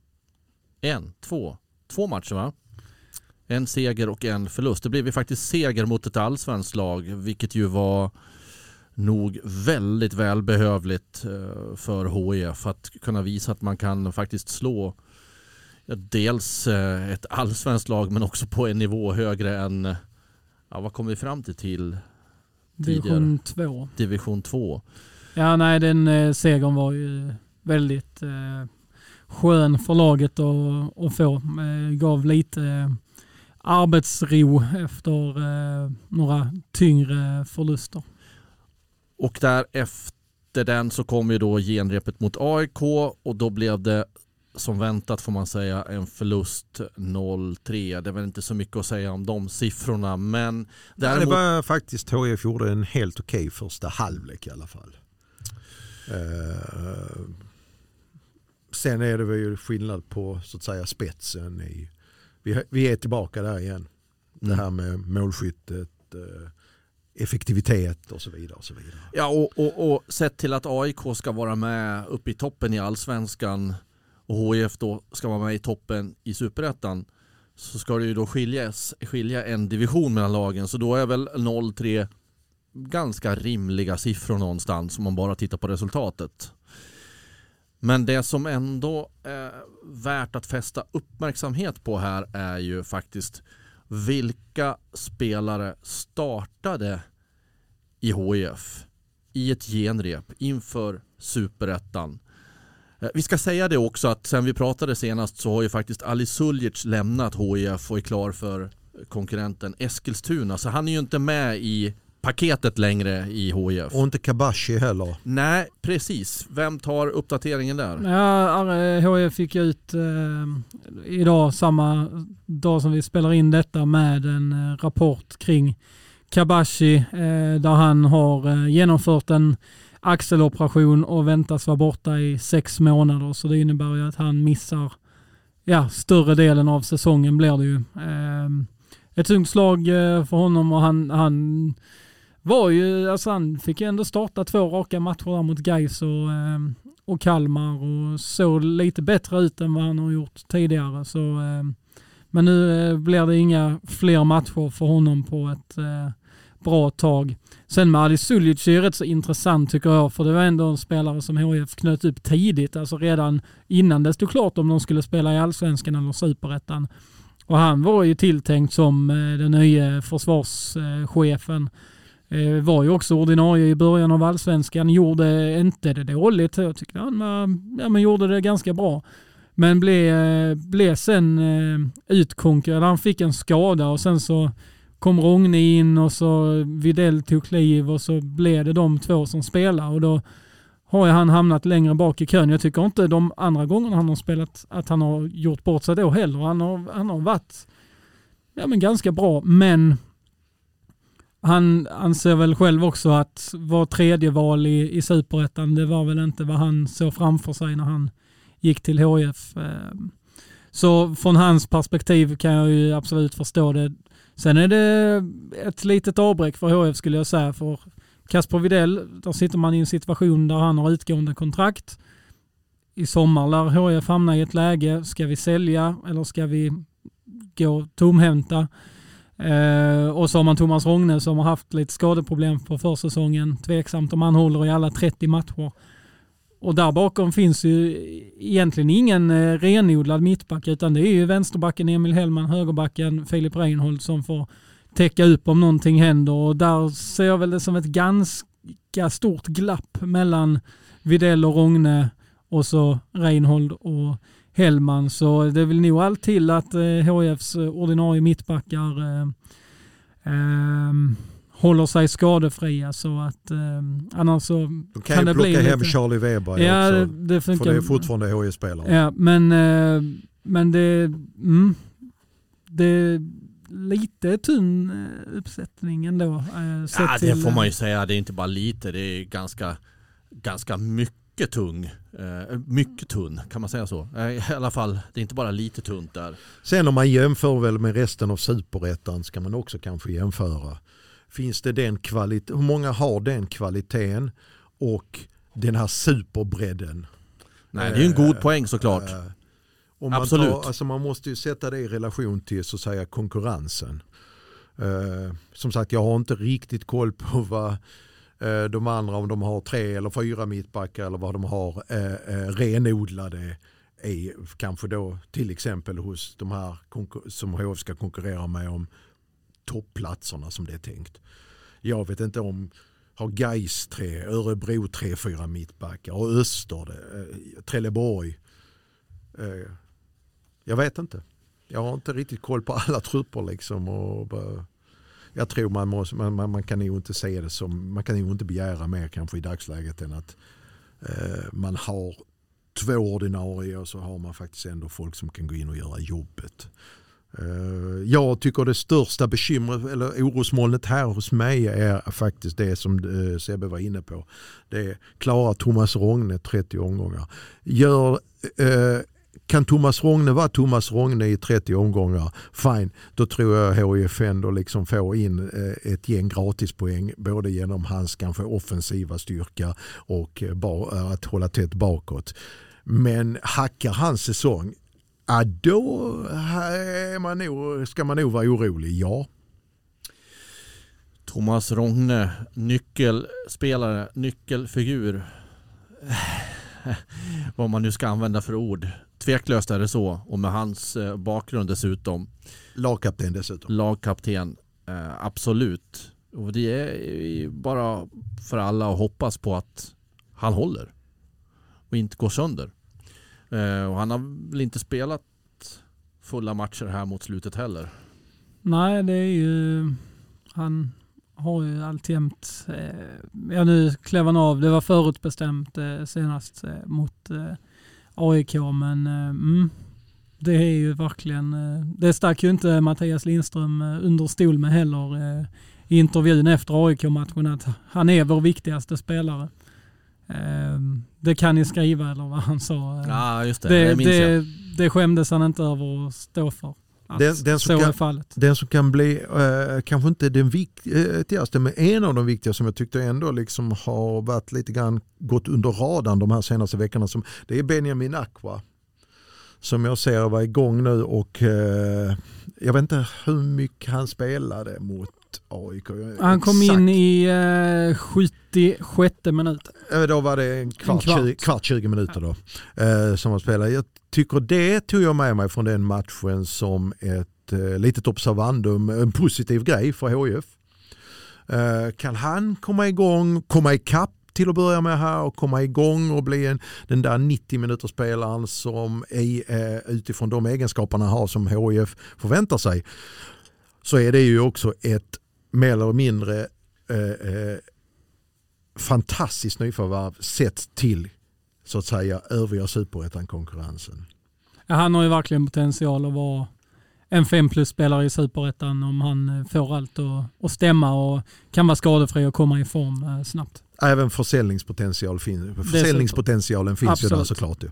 2 matcher va? En seger och en förlust. Det blev ju faktiskt seger mot ett allsvenskt lag, vilket ju var nog väldigt välbehövligt för HIF att kunna visa att man kan faktiskt slå dels ett allsvenskt lag men också på en nivå högre än vad kom vi fram till Division 2. Division 2. Ja, nej, den segern var ju väldigt skön för laget att få. Gav lite arbetsro efter några tyngre förluster. Och därefter den så kom ju då genrepet mot AIK och då blev det som väntat, får man säga, en förlust 0-3. Det är väl inte så mycket att säga om de siffrorna, men däremot... Det var faktiskt HIF gjorde en helt okej första halvlek i alla fall. Sen är det väl skillnad på så att säga spetsen i... Vi är tillbaka där igen. Det här med målskyttet, effektivitet och så vidare. Och så vidare. Ja, och sett till att AIK ska vara med uppe i toppen i Allsvenskan och HIF då ska vara med i toppen i Superettan, så ska det ju då skilja en division mellan lagen. Så då är väl 0-3 ganska rimliga siffror någonstans om man bara tittar på resultatet. Men det som ändå är värt att fästa uppmärksamhet på här är ju faktiskt vilka spelare startade i HIF i ett genrep inför Superettan. Vi ska säga det också att sen vi pratade senast så har ju faktiskt Ali Suljic lämnat HIF och är klar för konkurrenten Eskilstuna. Så han är ju inte med i paketet längre i HIF. Och inte Kabashi heller. Nej, precis. Vem tar uppdateringen där? Ja, HIF fick ut idag, samma dag som vi spelar in detta, med en rapport kring Kabashi där han har genomfört en axeloperation och väntas vara borta i 6 månader. Så det innebär ju att han missar större delen av säsongen blir det ju. Ett tungt slag för honom, och han var ju, alltså han fick ju ändå starta 2 raka matcher mot Gais och Kalmar och såg lite bättre ut än vad han har gjort tidigare. Så, men nu blir det inga fler matcher för honom på ett bra tag. Sen med Adi Suljic är rätt så intressant tycker jag, för det var ändå en spelare som HIF knöt upp tidigt, alltså redan innan det stod klart om de skulle spela i Allsvenskan eller Superettan. Och han var ju tilltänkt som den nya försvarschefen. Var ju också ordinarie i början av Allsvenskan, gjorde inte det dåligt. Jag tyckte han gjorde det ganska bra. Men blev sen utkonkurrerad. Han fick en skada och sen så kom Rogne in och så Widell tog kliv och så blev det de 2 som spelar, och då har han hamnat längre bak i kön. Jag tycker inte de andra gångerna han har spelat att han har gjort bort sig då heller. Han har varit ganska bra, men han anser väl själv också att var 3:e val i Superettan, det var väl inte vad han såg framför sig när han gick till HIF. Så från hans perspektiv kan jag ju absolut förstå det. Sen är det ett litet avbräck för HIF skulle jag säga, för Kasper Widell, där sitter man i en situation där han har utgående kontrakt. I sommar lär HIF hamna i ett läge, ska vi sälja eller ska vi gå tomhänta? Och så har man Thomas Rogne som har haft lite skadeproblem på försäsongen. Tveksamt om han håller i alla 30 matcher. Och där bakom finns ju egentligen ingen renodlad mittback, utan det är ju vänsterbacken Emil Hellman, högerbacken Filip Reinhold som får täcka upp om någonting händer. Och där ser jag väl det som ett ganska stort glapp mellan Widell och Rogne och så Reinhold och Hellman. Så det vill nog allt till att HIFs ordinarie mittbackar håller sig skadefria, så att annars så kan det bli lite... hem Charlie Weber också, det funkar, för det är fortfarande HIF-spelare. Ja, men det är lite tunn uppsättning ändå. Det får man ju säga, det är inte bara lite, det är ganska mycket tung. Mycket tunn, kan man säga så? I alla fall, det är inte bara lite tunt där. Sen om man jämför väl med resten av Superettan ska man också kanske jämföra. Finns det den kvaliteten? Hur många har den kvaliteten och den här superbredden? Nej, det är ju en god poäng såklart. Absolut. Man måste ju sätta det i relation till så att säga konkurrensen. Som sagt, jag har inte riktigt koll på vad de andra, om de har 3 eller 4 mittbackar eller vad de har renodlade är, kanske då till exempel hos de här som HIF ska konkurrera med om toppplatserna som det är tänkt. Jag vet inte om har Gais 3, Örebro 3-4 mittbackar och Öster, Trelleborg. Jag vet inte. Jag har inte riktigt koll på alla trupper liksom, och jag tror man kan ju inte se det som, man kan ju inte begära mer kanske i dagsläget än att man har 2 ordinarie och så har man faktiskt ändå folk som kan gå in och göra jobbet. Jag tycker det största bekymret eller orosmolnet här hos mig är faktiskt det som Sebbe var inne på. Det är klara Thomas Rogne 30 omgångar. Kan Thomas Rogne vara Thomas Rogne i 30 omgångar? Fine, då tror jag HIF ändå liksom får in ett gäng gratispoäng både genom hans kanske offensiva styrka och att hålla tätt bakåt. Men hackar hans säsong, då ska man nog vara orolig, ja. Thomas Rogne, nyckelspelare, nyckelfigur. Vad man nu ska använda för ord. Tveklöst är det så, och med hans bakgrund dessutom. Lagkapten, absolut. Och det är bara för alla att hoppas på att han håller och inte går sönder. Och han har väl inte spelat fulla matcher här mot slutet heller. Nej, det är ju han har ju alltjämt, nu klev han av, det var förutbestämt senast mot AIK, men det är ju verkligen, det stack ju inte Mattias Lindström under stol med heller i intervjun efter AIK-matchen, att han är vår viktigaste spelare. Det kan ni skriva, eller vad han sa. Ja, just det. Det skämdes han inte över att stå för. Den som kan bli kanske inte den viktigaste, men en av de viktigaste som jag tyckte ändå liksom har varit lite grann gått under radarn de här senaste veckorna, det är Benjamin Aqua, som jag ser var igång nu, och jag vet inte hur mycket han spelade mot AIK. Han kom in i 76 minut. Då var det en kvart 20 minuter då, som han spelade. Jag tycker det tog jag med mig från den matchen som ett litet observandum, en positiv grej för HIF. Kan han komma igång, komma ikapp till att börja med här och komma igång och bli den där 90 spelaren som utifrån de egenskaperna har som HIF förväntar sig, så är det ju också ett mer eller mindre fantastiskt nyförvärv sett till, så att säga, övriga superettan-konkurrensen. Ja, han har ju verkligen potential att vara en 5+-spelare i superettan om han får allt att stämma och kan vara skadefri och komma i form snabbt. Även försäljningspotentialen finns ju där såklart.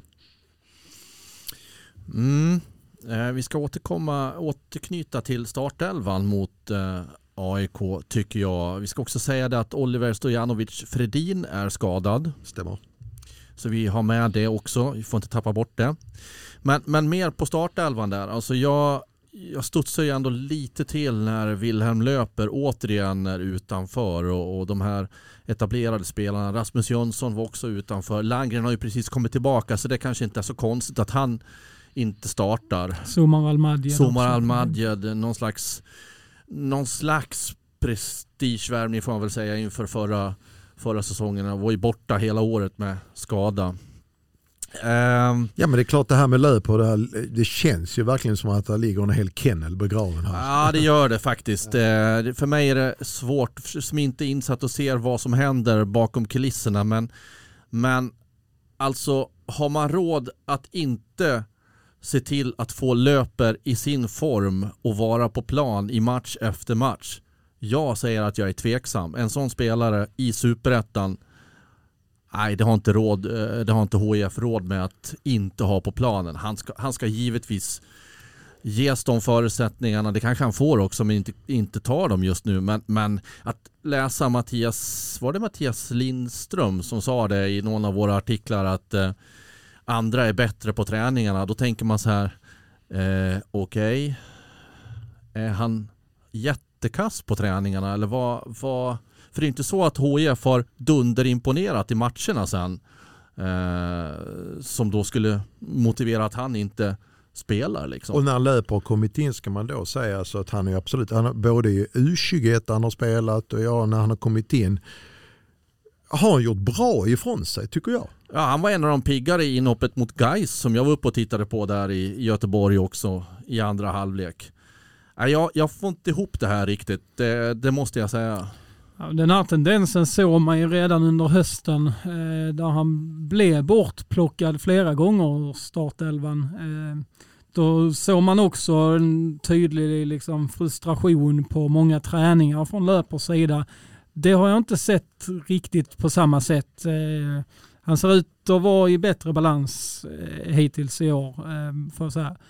Vi ska återknyta till startelvan mot AIK, tycker jag. Vi ska också säga det att Oliver Stojanovic Fredin är skadad. Stämmer. Så vi har med det också. Vi får inte tappa bort det. Men mer på startelvan där. Alltså jag studsar ju ändå lite till när Wilhelm Löper återigen är utanför, och de här etablerade spelarna. Rasmus Jönsson var också utanför. Landgren har ju precis kommit tillbaka, så det kanske inte är så konstigt att han inte startar. Somar Al-Madjed, någon slags prestigevärvning får man väl säga inför förra säsongen. Han var ju borta hela året med skada. Ja, men det är klart, det här med Löper, det känns ju verkligen som att det ligger en hel kennel begraven här. Ja, det gör det faktiskt. För mig är det svårt, som inte är insatt och ser vad som händer bakom kulisserna, men alltså har man råd att inte se till att få Löper i sin form och vara på plan i match efter match? Jag säger att jag är tveksam. En sån spelare i superettan, nej, det har inte HIF råd med att inte ha på planen. Han ska givetvis ges de förutsättningarna. Det kanske han får också, men inte tar dem just nu. Men att läsa Mattias Lindström som sa det i någon av våra artiklar, att andra är bättre på träningarna. Då tänker man så här, okej. Är han jättekass på träningarna? Eller vad? För det är inte så att HIF har dunderimponerat i matcherna sen. Som då skulle motivera att han inte spelar. Liksom. Och när Löper har kommit in ska man då säga så att han är absolut, både i U21 han har spelat, och när han har kommit in har han gjort bra ifrån sig, tycker jag. Ja, han var en av de piggare i inhoppet mot Gais som jag var uppe och tittade på där i Göteborg också i andra halvlek. Jag får inte ihop det här riktigt, det måste jag säga. Ja, den här tendensen såg man ju redan under hösten där han blev bortplockad flera gånger ur startelvan. Då såg man också en tydlig liksom, frustration på många träningar från Löpers sida. Det har jag inte sett riktigt på samma sätt. Han ser ut att vara i bättre balans hittills i år. För så här.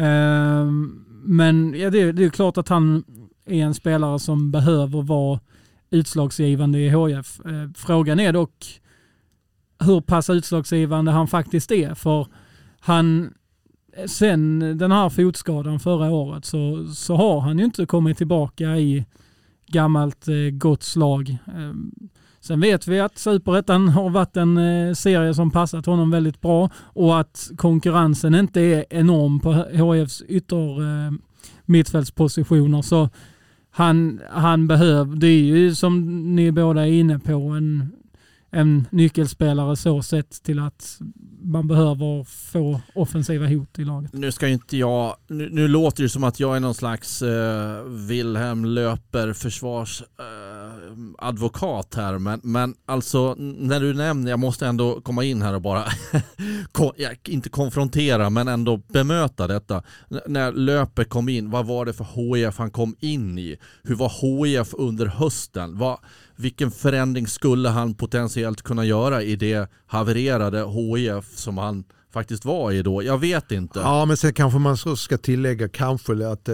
Men ja, det är klart att han är en spelare som behöver vara utslagsgivande i HIF. Frågan är dock hur pass utslagsgivande han faktiskt är. För han, sen den här fotskadan förra året så har han ju inte kommit tillbaka i gammalt gott slag. Sen vet vi att Superettan har varit en serie som passat honom väldigt bra, och att konkurrensen inte är enorm på HIFs mittfältspositioner, så han behöver, det är ju som ni båda är inne på, en nyckelspelare så sett till att man behöver få offensiva hot i laget. Nu ska inte jag... Nu låter det som att jag är någon slags Wilhelm Löper försvarsadvokat här. Men alltså när du nämner, jag måste ändå komma in här och bara inte konfrontera men ändå bemöta detta. När Löper kom in, vad var det för HIF han kom in i? Hur var HIF under hösten? Vilken förändring skulle han potentiellt kunna göra i det havererade HIF som han faktiskt var i då? Jag vet inte. Ja, men sen kanske man ska tillägga kanske att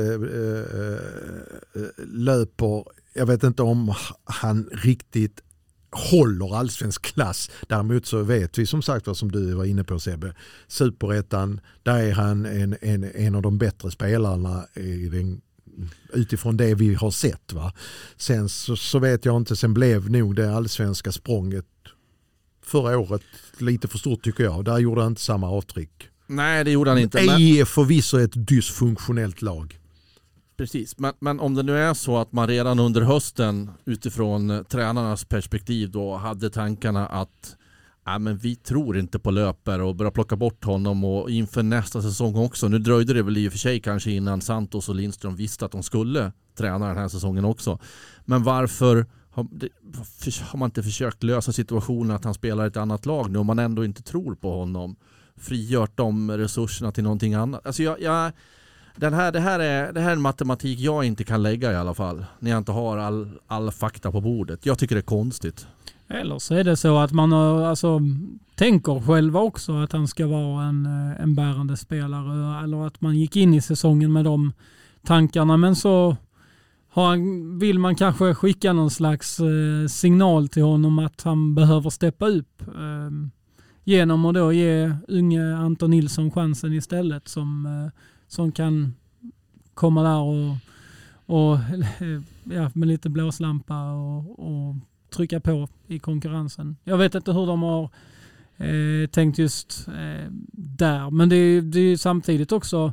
Löper, jag vet inte om han riktigt håller allsvensk klass. Däremot så vet vi som sagt vad som du var inne på Sebbe. Superettan, där är han en av de bättre spelarna i den, utifrån det vi har sett. Va? Sen så vet jag inte, sen blev nog det allsvenska språnget förra året lite för stort tycker jag. Där gjorde han inte samma avtryck. Nej, det gjorde han inte. är förvisso ett dysfunktionellt lag. Precis, men om det nu är så att man redan under hösten utifrån tränarnas perspektiv då hade tankarna att men vi tror inte på Löper och börja plocka bort honom och inför nästa säsong också. Nu dröjde det väl i och för sig kanske innan Santos och Lindström visste att de skulle träna den här säsongen också. Men varför har man inte försökt lösa situationen att han spelar ett annat lag nu om man ändå inte tror på honom? Frigört de resurserna till någonting annat. Alltså det här är en matematik jag inte kan lägga i alla fall. När jag inte har all fakta på bordet. Jag tycker det är konstigt. Eller så är det så att man tänker själva också att han ska vara en bärande spelare. Eller att man gick in i säsongen med de tankarna. Men så vill man kanske skicka någon slags signal till honom att han behöver steppa upp. Genom att då ge unge Anton Nilsson chansen istället som kan komma där och med lite blåslampa och trycka på i konkurrensen. Jag vet inte hur de har tänkt just där. Men det är samtidigt också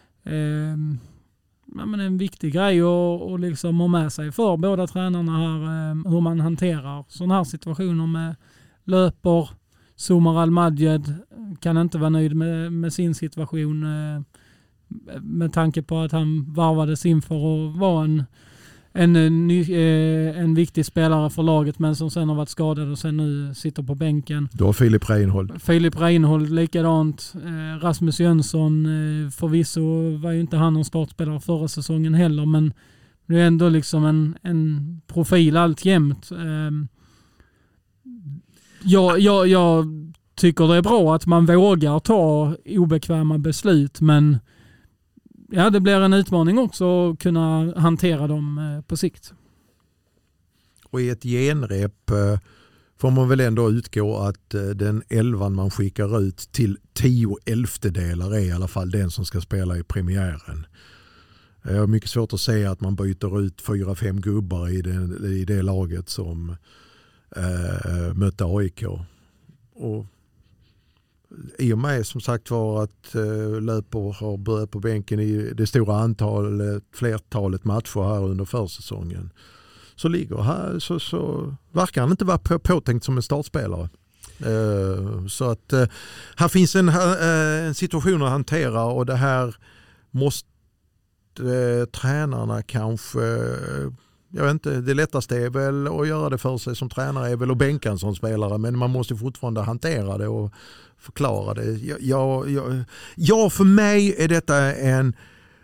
en viktig grej att liksom ha med sig för båda tränarna här hur man hanterar sådana här situationer med Löper. Somar Al-Madjed kan inte vara nöjd med sin situation med tanke på att han varvades inför att vara en viktig spelare för laget men som sen har varit skadad och sen nu sitter på bänken. Då Filip Reinhold likadant. Rasmus Jönsson förvisso var ju inte han någon startspelare förra säsongen heller men det är ändå liksom en profil alltjämt. Jag tycker det är bra att man vågar ta obekväma beslut men det blir en utmaning också att kunna hantera dem på sikt. Och i ett genrep får man väl ändå utgå att den 11 man skickar ut till 10/11 är i alla fall den som ska spela i premiären. Jag har mycket svårt att säga att man byter ut 4-5 gubbar i det laget som mötte AIK. Och i och med som sagt var att Löper har börjat på bänken i det stora flertalet matcher här under försäsongen så ligger här så verkar han inte vara påtänkt som en startspelare. Så att här finns en situation att hantera och det här måste tränarna kanske, jag vet inte, det lättaste är väl att göra det för sig som tränare är väl att bänka en sån spelare men man måste fortfarande hantera det och förklara det. För mig är detta det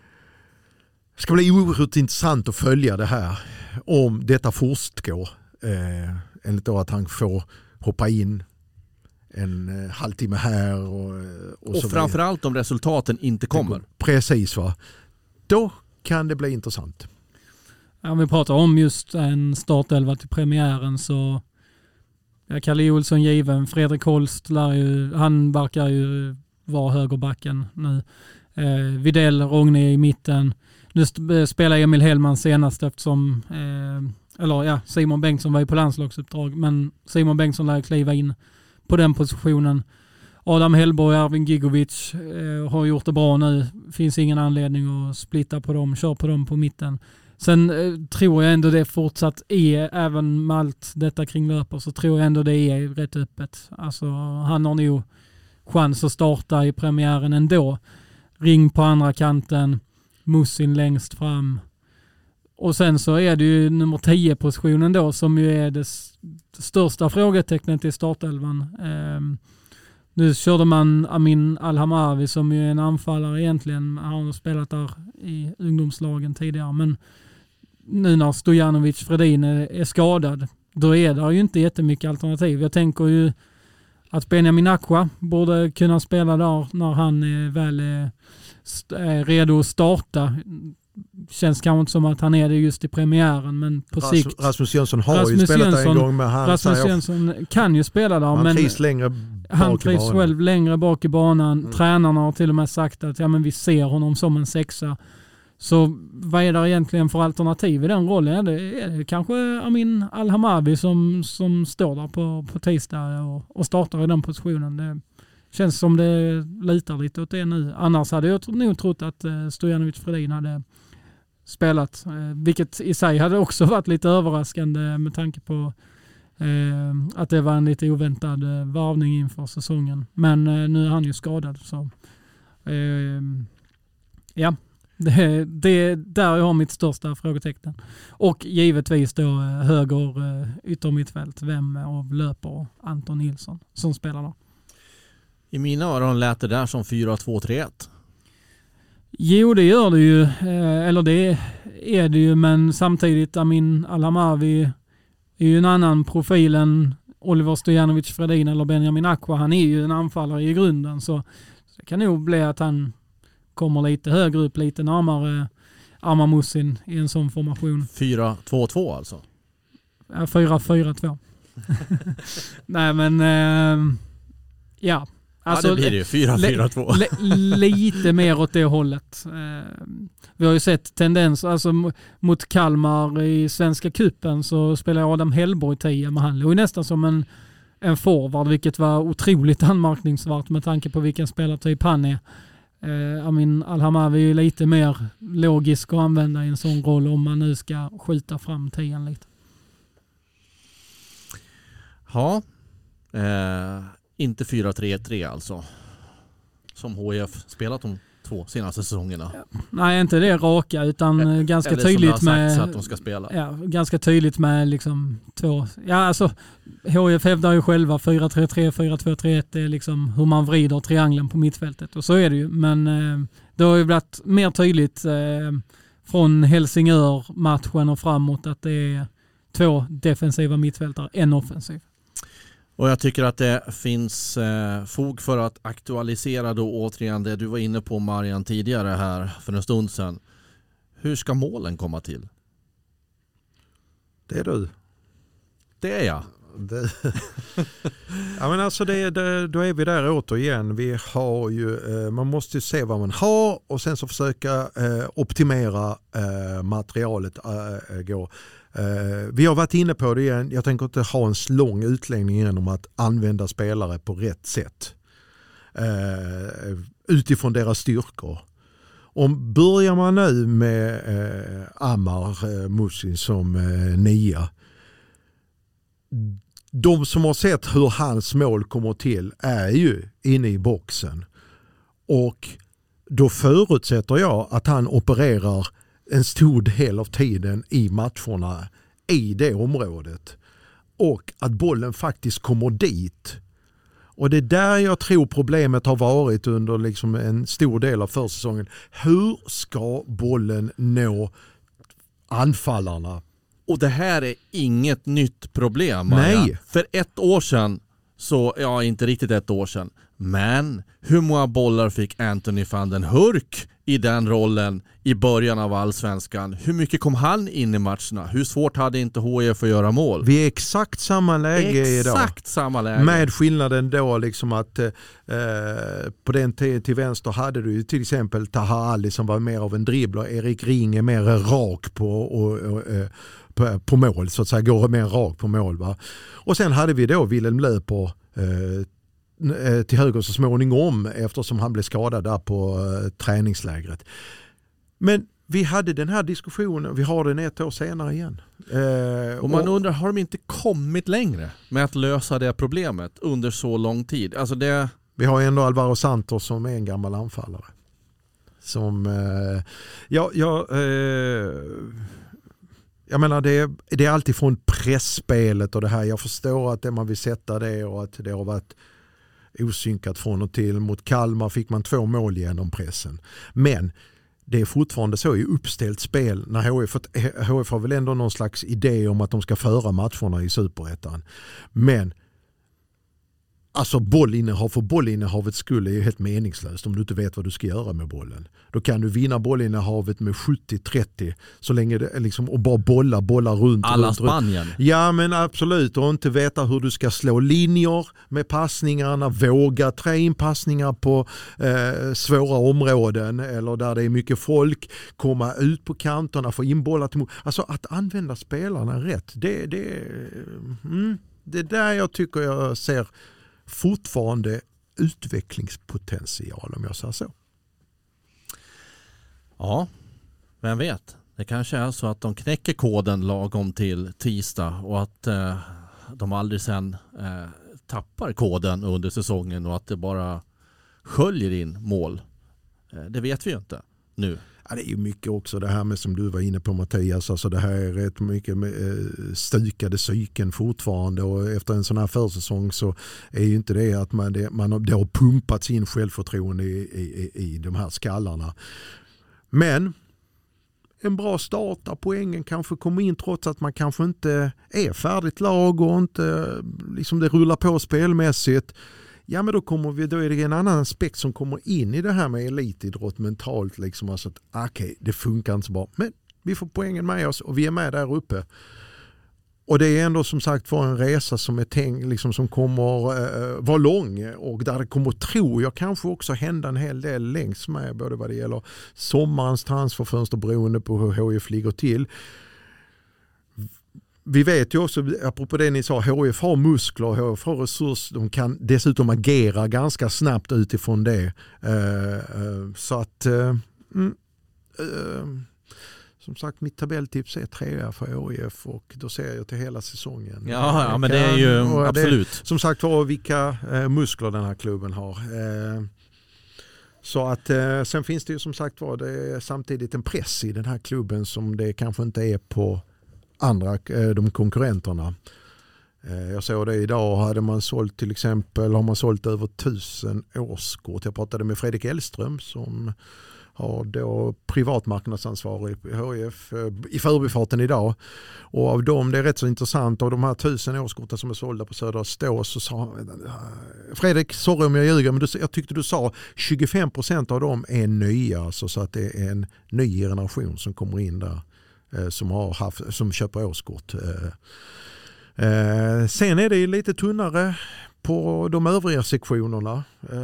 ska bli oerhört intressant att följa det här om detta fortgår enligt då att han får hoppa in en halvtimme här och så framförallt om resultaten inte kommer. Precis va. Då kan det bli intressant. Om vi pratar om just en startelva till premiären så Kalle Olsson given, Fredrik Holst han verkar ju vara högerbacken nu. Videll, Rogne i mitten. Nu spelar Emil Hellman senast eftersom Simon Bengtsson var ju på landslagsuppdrag men Simon Bengtsson lär kliva in på den positionen. Adam Hellborg och Arvin Gigovic har gjort det bra nu. Finns ingen anledning att splitta på dem, köra på dem på mitten. Sen tror jag ändå det fortsatt är, även med allt detta kring Löper, så tror jag ändå det är rätt öppet. Alltså han har nog chans att starta i premiären ändå. Ring på andra kanten, Musin längst fram. Och sen så är det ju nummer 10-positionen då som ju är det största frågetecknet i startelvan. Nu körde man Amin Al-Hamavi som ju är en anfallare egentligen. Han har spelat där i ungdomslagen tidigare. Men nu när Stojanovic Fredin är skadad, då är det ju inte jättemycket alternativ. Jag tänker ju att Benjamin Aqua borde kunna spela där när han väl är redo att starta. Känns kanske inte som att han är det just i premiären, men på sikt. Rasmus Jönsson har ju spelat där en gång med han. Rasmus Jönsson kan ju spela där, men han trivs själv längre bak i banan. Tränarna har till och med sagt att men vi ser honom som en sexa. Så vad är det egentligen för alternativ i den rollen? Är det kanske Amin Al-Hamavi som står där på tisdag och startar i den positionen? Det känns som det litar lite åt det nu. Annars hade jag nog trott att Stojanovic Fredin hade spelat, vilket i sig hade också varit lite överraskande med tanke på att det var en lite oväntad varvning inför säsongen. Men nu är han ju skadad. Så ja, det där jag har mitt största frågetecken. Och givetvis då höger yttermittfält. Vem av löper Anton Nilsson som spelar där? I mina öron lät det där som 4-2-3-1. Jo, det gör det ju. Eller det är det ju, men samtidigt Amin Al-Hamavi är ju en annan profil än Oliver Stojanovic Fredin eller Benjamin Aqua. Han är ju en anfallare i grunden, så det kan nog bli att han kommer lite högre upp, lite närmare Amar Musin i en sån formation. 4-2-2 alltså? Ja, 4-4-2. Nej, men ja. Alltså, ja, det blir det ju. 4-4-2. Lite mer åt det hållet. Vi har ju sett tendens, alltså mot Kalmar i Svenska cupen så spelar Adam Hellborg 10, men han låg nästan som en forward, vilket var otroligt anmärkningsvärt med tanke på vilken spelartyp han är. Amin Al-Hamavi är lite mer logisk att använda i en sån roll om man nu ska skjuta fram 10 lite. Ja, inte 4-3-3 alltså. Som HIF spelat de 2 senaste säsongerna. Nej, inte det raka, utan ganska tydligt med att de ska spela. Ja, ganska tydligt med liksom 2. Ja, alltså HIF hävdar ju själva 4-3-3, 4-2-3-1, det är liksom hur man vrider triangeln på mittfältet, och så är det ju, men det har ju blivit mer tydligt från Helsingör-matchen och framåt att det är 2 defensiva mittfältare, en offensiv. Och jag tycker att det finns fog för att aktualisera då återigen det du var inne på, Marian, tidigare här för en stund sedan. Hur ska målen komma till? Det är du. Det är jag. Ja, men alltså då är vi där återigen. Vi har ju, man måste ju se vad man har och sen så försöka optimera materialet. Vi har varit inne på det igen. Jag tänker inte ha en lång utläggning igen om att använda spelare på rätt sätt. Utifrån deras styrkor. Om börjar man nu med Amar Musin som 9. De som har sett hur hans mål kommer till är ju inne i boxen. Och då förutsätter jag att han opererar en stor del av tiden i matcherna i det området. Och att bollen faktiskt kommer dit. Och det är där jag tror problemet har varit under liksom en stor del av försäsongen. Hur ska bollen nå anfallarna? Och det här är inget nytt problem. Nej. För 1 år sedan, så ja, inte riktigt 1 år sedan, men hur många bollar fick Anthony van den Hurk i den rollen i början av allsvenskan? Hur mycket kom han in i matcherna? Hur svårt hade inte HIF att göra mål? Vi är exakt samma läge idag. Exakt samma läge. Med skillnaden då liksom att på den tiden till vänster hade du till exempel Taha Ali som var mer av en dribbler. Erik Ring är mer rak på mål, så att säga, går mer rak på mål. Va? Och sen hade vi då Wilhelm Löper till höger så småningom eftersom han blev skadad där på träningslägret. Men vi hade den här diskussionen, vi har den 1 år senare igen. Och man undrar, har de inte kommit längre med att lösa det problemet under så lång tid? Alltså Vi har ändå Alvaro Santos som är en gammal anfallare. Som, jag menar det är alltid från pressspelet och det här. Jag förstår att man vill sätta det och att det har varit osynkat från och till. Mot Kalmar fick man 2 mål genom pressen. Men det är fortfarande så i uppställt spel när HF har väl ändå någon slags idé om att de ska föra matcherna i Superettan. Men alltså bollinnehav för bollinnehavets skull är ju helt meningslöst om du inte vet vad du ska göra med bollen. Då kan du vinna bollinnehavet med 70-30 så länge det liksom, och bara bollar runt. Alla Spanien. Ja men absolut, och inte veta hur du ska slå linjer med passningarna, våga trä in passningar på svåra områden eller där det är mycket folk, komma ut på kanterna, få in bollar till mål. Alltså att använda spelarna rätt, det är där jag tycker jag ser fortfarande utvecklingspotential om jag säger så. Ja, vem vet. Det kanske är så att de knäcker koden lagom till tisdag och att de aldrig sen tappar koden under säsongen och att det bara sköljer in mål. Det vet vi ju inte nu. Ja, det är ju mycket också det här med som du var inne på Mattias, alltså det här är rätt mycket med, stukade psyken fortfarande och efter en sån här försäsong så är ju inte det att det har pumpats in självförtroende i de här skallarna. Men en bra start där poängen kanske kommer in trots att man kanske inte är färdigt lag och inte liksom det rullar på spelmässigt. Ja men då är det en annan aspekt som kommer in i det här med elitidrott mentalt liksom, alltså att okej, det funkar inte så bra men vi får poängen med oss och vi är med där uppe. Och det är ändå som sagt för en resa som är tänkt liksom, som kommer vara lång och där det kommer, tror jag, kanske också hända en hel del längs med både vad det gäller sommarens transferfönster beroende på hur HIF ligger till. Vi vet ju också, apropå det ni sa, HIF har muskler, HIF har resurser, de kan dessutom agera ganska snabbt utifrån det. Så att som sagt, mitt tabelltips är 3 för HIF och då ser jag till hela säsongen. Ja men det är ju absolut. Det, som sagt var, vilka muskler den här klubben har. Så att sen finns det ju som sagt var, det är samtidigt en press i den här klubben som det kanske inte är på de konkurrenterna. Jag såg det idag, hade man sålt till exempel, har man sålt över 1000 årskort. Jag pratade med Fredrik Elström som har då privatmarknadsansvar i HIF i förbifarten idag. Och av dem, det är rätt så intressant, av de här 1000 årskorten som är sålda på Södra Stå så sa Fredrik, sorry om jag ljuger, men jag tyckte du sa 25% av dem är nya, alltså, så att det är en ny generation som kommer in där. Som köper årskort. Sen är det lite tunnare på de övriga sektionerna.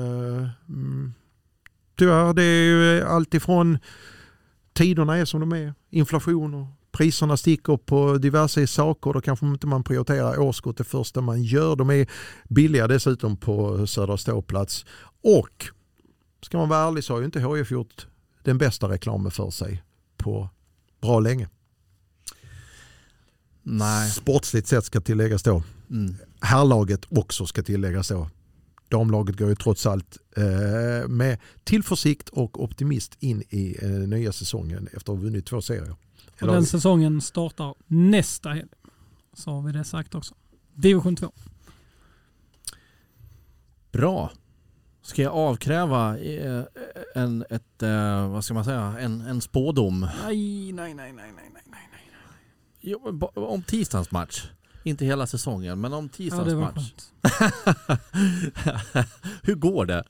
Tyvärr, det är ju allt ifrån tiderna är som de är, inflation och priserna sticker på diverse saker. Då kanske inte man prioriterar årskort det första man gör. De är billiga dessutom på Södra Ståplats. Och ska man vara ärlig så har ju inte HIF gjort den bästa reklamen för sig på bra länge. Nej. Sportsligt sett ska tilläggas då. Herrlaget också ska tilläggas då. Damlaget går ju trots allt med tillförsikt och optimist in i nya säsongen efter att ha vunnit 2 serier. Och den säsongen startar nästa helg. Så har vi det sagt också. Division 2. Bra. Ska jag avkräva en spådom? Nej. Jo, om tisdagens match. Inte hela säsongen, men om tisdagens match. Hur går det?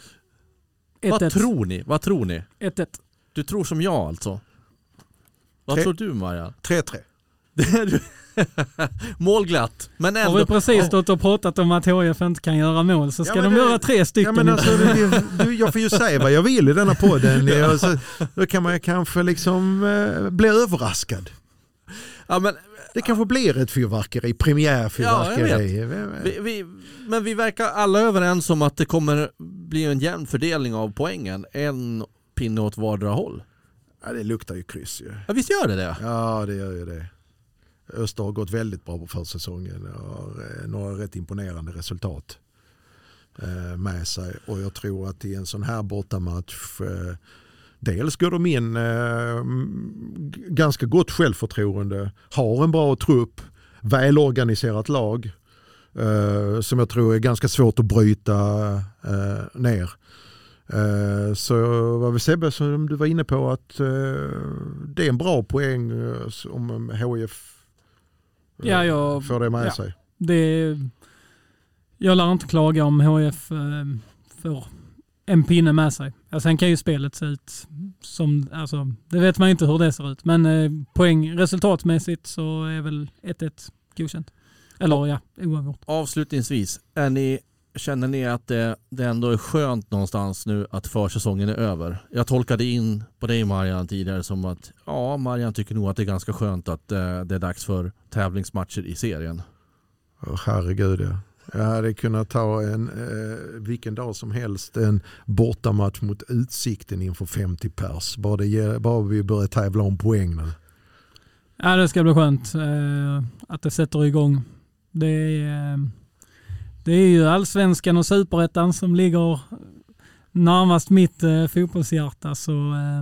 1-1. Vad tror ni? 1-1. Du tror som jag alltså? Vad tror du, Marian? 3-3. Men ändå. Har vi precis stått och pratat om att HIF inte kan göra mål så ska de göra 3 stycken. Ja, men alltså, jag får ju säga vad jag vill i denna podden. Då kan man kanske liksom bli överraskad. Ja, men det kanske blir ett fyrverkeri, premiärfyrverkeri. Ja, men vi verkar alla överens om att det kommer bli en jämn fördelning av poängen. En pinne åt vardera håll. Ja, det luktar ju kryss ju. Ja, visst gör det? Ja, det gör ju det. Öster har gått väldigt bra på försäsongen och har några rätt imponerande resultat. med sig. Och jag tror att i en sån här bortamatch dels går de in ganska gott självförtroende, har en bra trupp, välorganiserat lag som jag tror är ganska svårt att bryta ner. Så vad vi Sebbe, som du var inne på, att det är en bra poäng om HIF får det med sig. Jag lär inte klaga om HIF får en pinne med sig. Sen kan ju spelet se ut som, alltså, det vet man inte hur det ser ut. Men resultatmässigt så är väl 1-1 godkänt. Eller oavgjort. Avslutningsvis, känner ni att det ändå är skönt någonstans nu att försäsongen är över? Jag tolkade in på dig, Marian, tidigare som att Marian tycker nog att det är ganska skönt att det är dags för tävlingsmatcher i serien. Herregud, ja. Jag hade kunnat ta vilken dag som helst en bortamatch mot Utsikten inför 50 pers. Bara vi börjar tävla om poäng nu. Ja, det ska bli skönt att det sätter igång. Det är ju Allsvenskan och Superettan som ligger närmast mitt fotbollshjärta. Så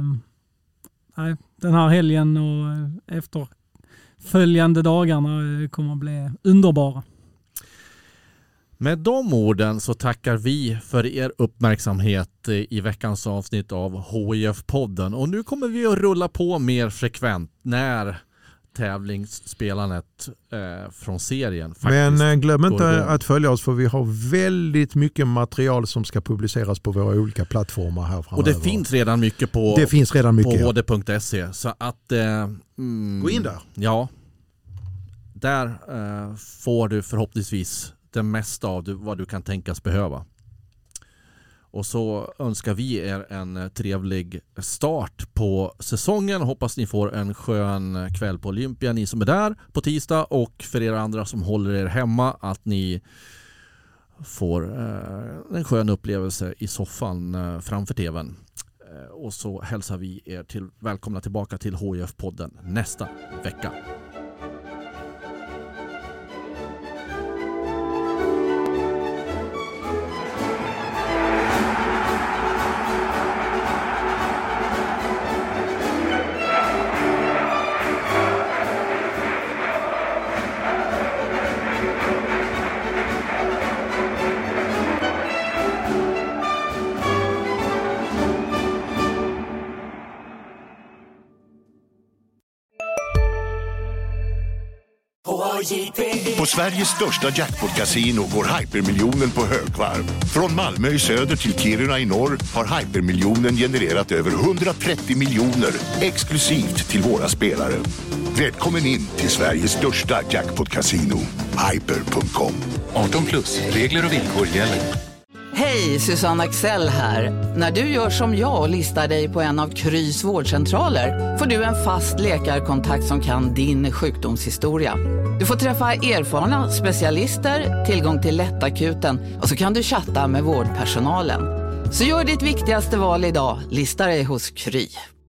den här helgen och efterföljande dagarna kommer att bli underbara. Med de orden så tackar vi för er uppmärksamhet i veckans avsnitt av HIF-podden. Och nu kommer vi att rulla på mer frekvent när tävlingsspelandet från serien faktiskt. Men glöm inte att följa oss, för vi har väldigt mycket material som ska publiceras på våra olika plattformar här framöver. Och det finns redan mycket på hd.se. Så att gå in där. Ja. Där får du förhoppningsvis det mesta av vad du kan tänkas behöva. Och så önskar vi er en trevlig start på säsongen. Hoppas ni får en skön kväll på Olympia, ni som är där på tisdag, och för er andra som håller er hemma att ni får en skön upplevelse i soffan framför tvn. Och så hälsar vi er välkomna tillbaka till HIF-podden nästa vecka. På Sveriges största jackpot-casino går Hypermiljonen på högvarv. Från Malmö i söder till Kiruna i norr har Hypermiljonen genererat över 130 miljoner exklusivt till våra spelare. Välkommen in till Sveriges största jackpot-casino, hyper.com. 18+, regler och villkor gäller. Hej, Susanne Axel här. När du gör som jag och listar dig på en av Krys vårdcentraler får du en fast läkarkontakt som kan din sjukdomshistoria. Du får träffa erfarna specialister, tillgång till lättakuten och så kan du chatta med vårdpersonalen. Så gör ditt viktigaste val idag, lista dig hos Kry.